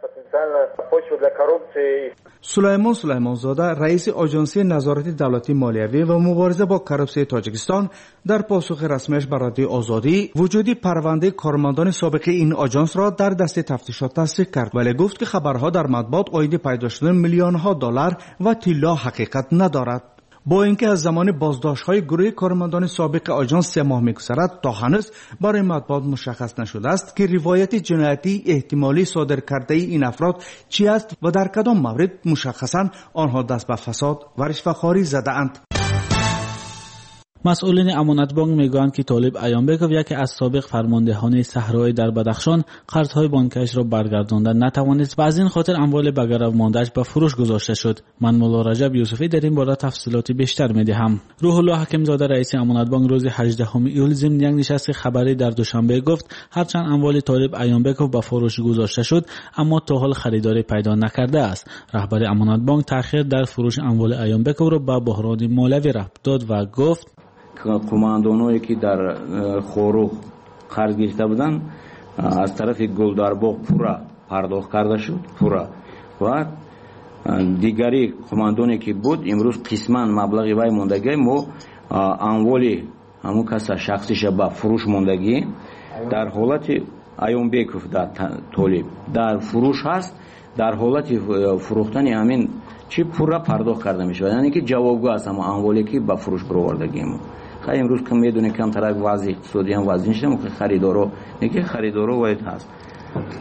سلیمان سلیمانزاده رئیس آژانسی نظارت دولتی مالیوی و مبارزه با کارپسیا تاجیکستان در پاسخ رسمیش بر رادیو آزادی وجودی پرونده کارمندان سابق این آژانس را در دست تفتیشات تصدیق کرد، ولی گفت که خبرها در مطبوعات عاید پیدا شدن میلیون ها دلار و طلا حقیقت ندارد. با اینکه از زمان بازداشت‌های گروه کارمندان سابق آژانس سه ماه می‌گذرد تا هنوز برای مطبوعات مشخص نشده است که روایت جنایتی احتمالی صادر کرده این افراد چی است و در کدام مورد مشخصاً آنها دست به فساد و رشوه‌خواری زده‌اند. مسئولین امانت بانک میگویند که طالب ایانبکوف یکی از سابق فرماندهان صحرای در بدخشان قرضهای بانکیش را برگرداندن نتوانست و از این خاطر اموال به گرو مانده‌اش به فروش گذاشته شد. من مولا رجب یوسفی در این باره تفصیلات بیشتر میدهم. روح الله حکیمزاده رئیس امانت بانک روز هجدهم ایول ضمن یک نشست خبری در دوشنبه گفت هرچند اموال طالب ایانبکوف به فروش گذاشته شد اما تا حال خریداری پیدا نکرده است. رهبر امانت بانک تأخیر در فروش اموال ایانبکوف را به بحران مالیوی ربط داد و گفت قماندانایی که در خوروغ قرض گرفته بودند از طرف گلدارباغ پورا پرداخت کرده شد پورا و دیگری قماندانی که بود امروز قسما مبلغی وای موندگی ما اموالی همون کسا شخصیش با فروش موندگی در حالت ایانبکوف در طالب در فروش هست، در حالت فروختن همین چی پورا پرداخت کرده میشه، یعنی که جوابگو است اما اموالی که با فروش بروردگی ما خیلی امروز که میدونه کم طرف وضع اقتصادی هم وضع نیست که خریدارو نگه خریدارو باید هست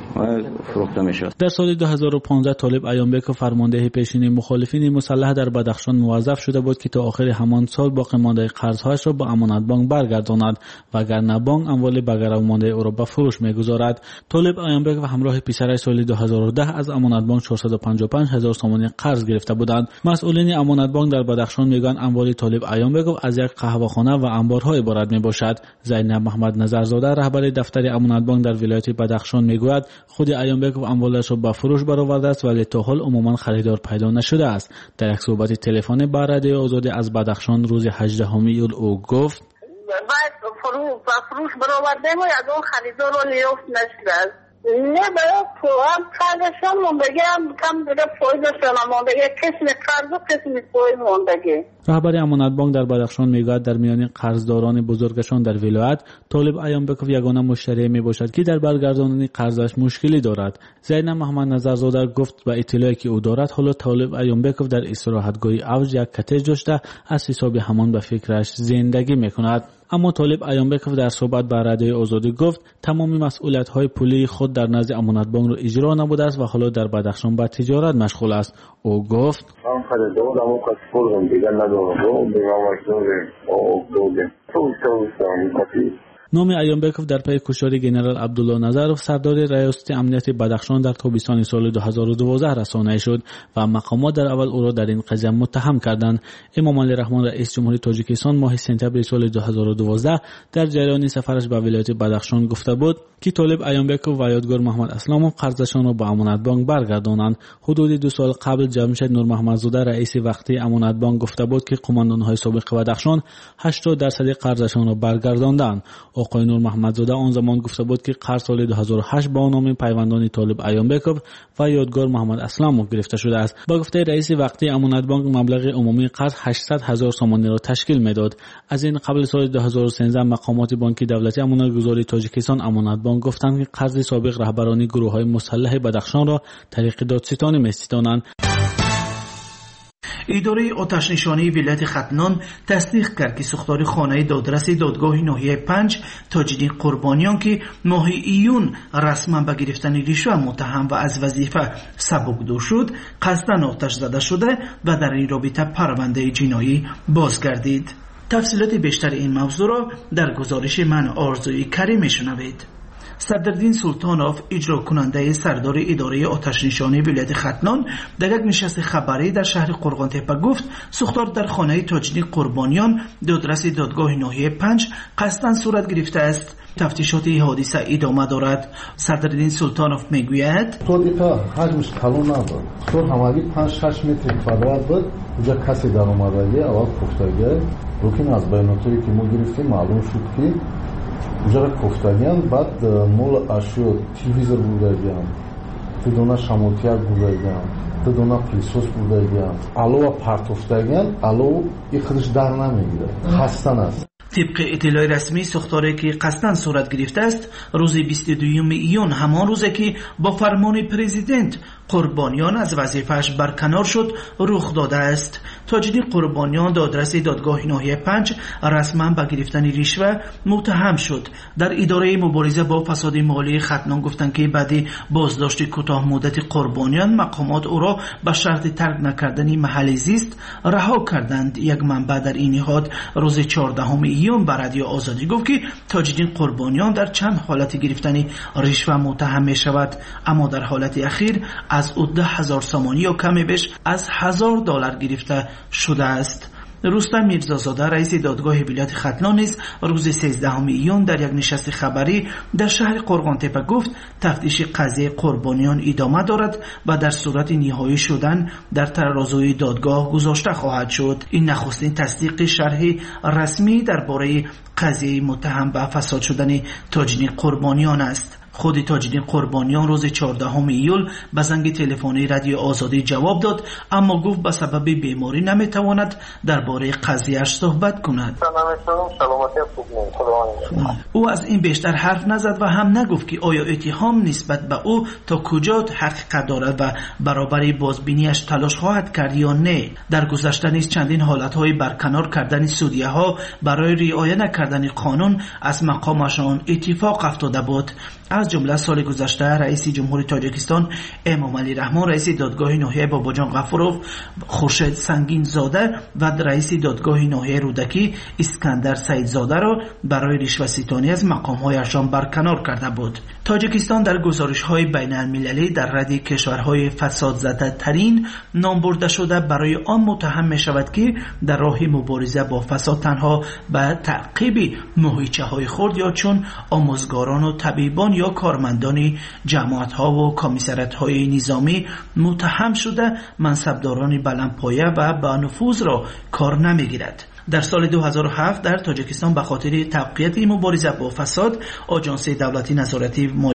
و فروخته میشد. در سال دو هزار و پانزده طالب ایانبکوف فرمانده پیشین مخالفین مسلح در بدخشان موظف شده بود که تا آخر همان سال باقی مانده قرضهایش را با امانت بانک برگرداند وگرنه بانک اموال بقرار مانده او را به فروش میگذارد. طالب ایانبکوف همراه پسرش سال دو هزار و ده از امانت بانک چهارصد و پنجاه و پنج هزار سومانی قرض گرفته بودند. مسئولین امانت بانک در بدخشان میگویند اموال طالب ایانبکوف از یک قهوه‌خانه و انبارها عبارت میباشد. زینب محمد نظرزاده رهبر دفتر امانت بانک در ولایت بدخشان میگوید خود ایانبکوف اموالش را به فروش برآورده است ولی تا حال عموما خریدار پیدا نشده است. در یک صحبت تلفنی با رادیوی آزادی از بدخشان روز هجدهم ایول او گفت باید فروش برآوردیم و از اون خریدار رو لیافت نشده. نه باید تو هم قرضشان موندگی هم کم دیگه فایدشان هم موندگی قسم قرض و قسم فاید موندگی. رهبر امانت بانک در بدخشان میگوید در میان قرضداران بزرگشان در ولایت طالب ایانبکوف یگانه مشتری میباشد که در برگرداندن قرضش مشکلی دارد. زینب محمد نظرزاده گفت با اطلاعی که او دارد حالا طالب ایانبکوف در استراحتگاه اوج یک کتج داشته از حساب همان به فکرش زندگی میکند. اما طالب ایانبکوف در صحبت با رادیوی آزادی گفت تمامی مسئولیت‌های پولی خود در نزد امانت بانک را اجرا نبوده است و حالا در بدخشان با تجارت مشغول است. او گفت من خریدارم و کسبورم دیگه ندارم به ماشین او دوده تو تو نام ایانبکوف در پی کشتار ژنرال عبدالله نظرов سردار ریاست امنیت بدخشان در تابستان سال دو هزار و دوازده رسانه شد و مقامات در اول او را در این قضیه متهم کردند. امام علی رحمان رئیس جمهوری تاجیکستان ماه سپتامبر سال دو هزار و دوازده در جریان سفرش به ولایت بدخشان گفته بود که طالب ایانبکوف و یادگار محمد اسلامov قرضشان را به امانت بانک برگردانند. حدود دو سال قبل جمشید نور محمدزاده رئیس وقتی امانت بانک گفته بود که قماندان‌های سابق بدخشان هشتاد درصد قرضشان را برگرداندند. آقای نور محمدزاده آن زمان گفته بود که قرض سال دو هزار و هشت با نام پیوندان طالب ایانبکوف و یادگار محمد اسلامov گرفته شده است. با گفته رئیس وقتی امانت بانک مبلغ عمومی قرض هشتصد هزار سومانی را تشکیل میداد. از این قبل سال دو هزار و سیزده مقامات بانکی دولتی امانتگذاری تاجیکستان امانت بانک گفتند که قرض سابق رهبران گروه‌های مسلح بدخشان را طریق دادستانی می‌ستانند. اداره آتش نشانی ولایت ختنان تصدیق کرد که ساختار خانه دادرس دادگاه ناحیه پنج تاجدین قربانیان که ماه ایون رسما به گرفتن رشوه متهم و از وظیفه سبکدار شد قصداً آتش زده شده و در این رابطه پرونده جنایی بازگردید. تفصیلات بیشتر این موضوع را در گزارش من آرزوی کریم میشنوید. صدرالدین سلطانوف اجرا کننده سردار اداره آتش نشانی ولایت ختنان در یک نشست خبری در شهر قرغانتپه گفت ساختار در خانه تاجدین قربانیان دادرس دادگاه ناحیه پنج قصداً صورت گرفته است. تفتیشات این حادثه ادامه دارد. صدرالدین سلطانوف میگوید تودیتا حجمش کلان نبود. سور همگی پنج شش متر کوادرات بود. اونجا کسی در اومدگی اول پختگی لیکن از بیاناتی که ما گرفتیم معلوم شد که اونجا کفتگیان بعد مول اشیاء تلویزیون بودگیان تو دونا شموتیک بودگیان تو دونا پیسوس بودگیان علاوه پرتوفتگیان علاوه این خودش در نمیگیره خستن است. طبق اطلاع رسمی ساختاری که قصداً صورت گرفته است روز بیست و دوم ایون همان روزی که با فرمان پرزیدنت قربانیان از وظیفه‌اش برکنار شد رخ داده است. تاجدین قربانیان دادرس دادگاه ناحیه پنج رسما به گرفتن رشوه متهم شد. در اداره مبارزه با فساد مالی ختنان گفتند که بعد بازداشت کوتاه مدت قربانیان مقامات او را به شرط ترک نکردن محل زیست رها کردند. یک منبع در این نهاد روز چهاردهم ایون به رادیو آزادی گفت که تاجدین قربانیان در چند حالت گرفتن رشوه متهم می شود اما در حالت اخیر از او ده هزار سامانی یا کمی بیش از هزار دلار گرفته شده است. رستم میرزازاده رئیس دادگاه ولایت ختلان نیز روز سیزدهم ایون در یک نشست خبری در شهر قرغانتپه گفت تفتیش قضیه قربانیان ادامه دارد و در صورت نهایی شدن در ترازوی دادگاه گذاشته خواهد شد. این نخستین تصدیق شرح رسمی درباره قضیه متهم به فساد شدن تاجدین قربانیان است. خود تاجدین قربانیان روز چهاردهم ایول به زنگ تلفنی رادیو آزادی جواب داد اما گفت به سبب بیماری نمیتواند درباره قضیه‌اش صحبت کند. او از این بیشتر حرف نزد و هم نگفت که آیا اتهام نسبت به او تا کجا حقیقت دارد و برابر بازبینیش تلاش خواهد کرد یا نه. در گذشته نیز چندین حالت‌های برکنار کردن سودیه‌ها برای رعایت نکردن قانون از مقامشان اتفاق افتاده بود. از از جمله سال گذشته رئیس جمهوری تاجیکستان امامعلی رحمان، رئیس دادگاه ناحیه باباجان غفوروف خورشید سنگین زاده و رئیس دادگاه ناحیه رودکی اسکندر سیدزاده را برای رشوه‌ستانی از مقام‌هایشان برکنار کرده بود. تاجیکستان در گزارش‌های بین‌المللی در رد کشورهای فساد زده ترین نام برده شده برای آن متهم می‌شود که در راه مبارزه با فساد تنها به تعقیب ماهیچه‌های خرد یا چون آموزگاران و طبیبان یا کارمندان جماعت‌ها و کمیسریات‌های نظامی متهم شده منصبداران بلندپایه و با نفوذ را کار نمی‌گیرد. در سال دو هزار و هفت در تاجیکستان به خاطر تقویت مبارزه با فساد، آژانس دولتی نظارتی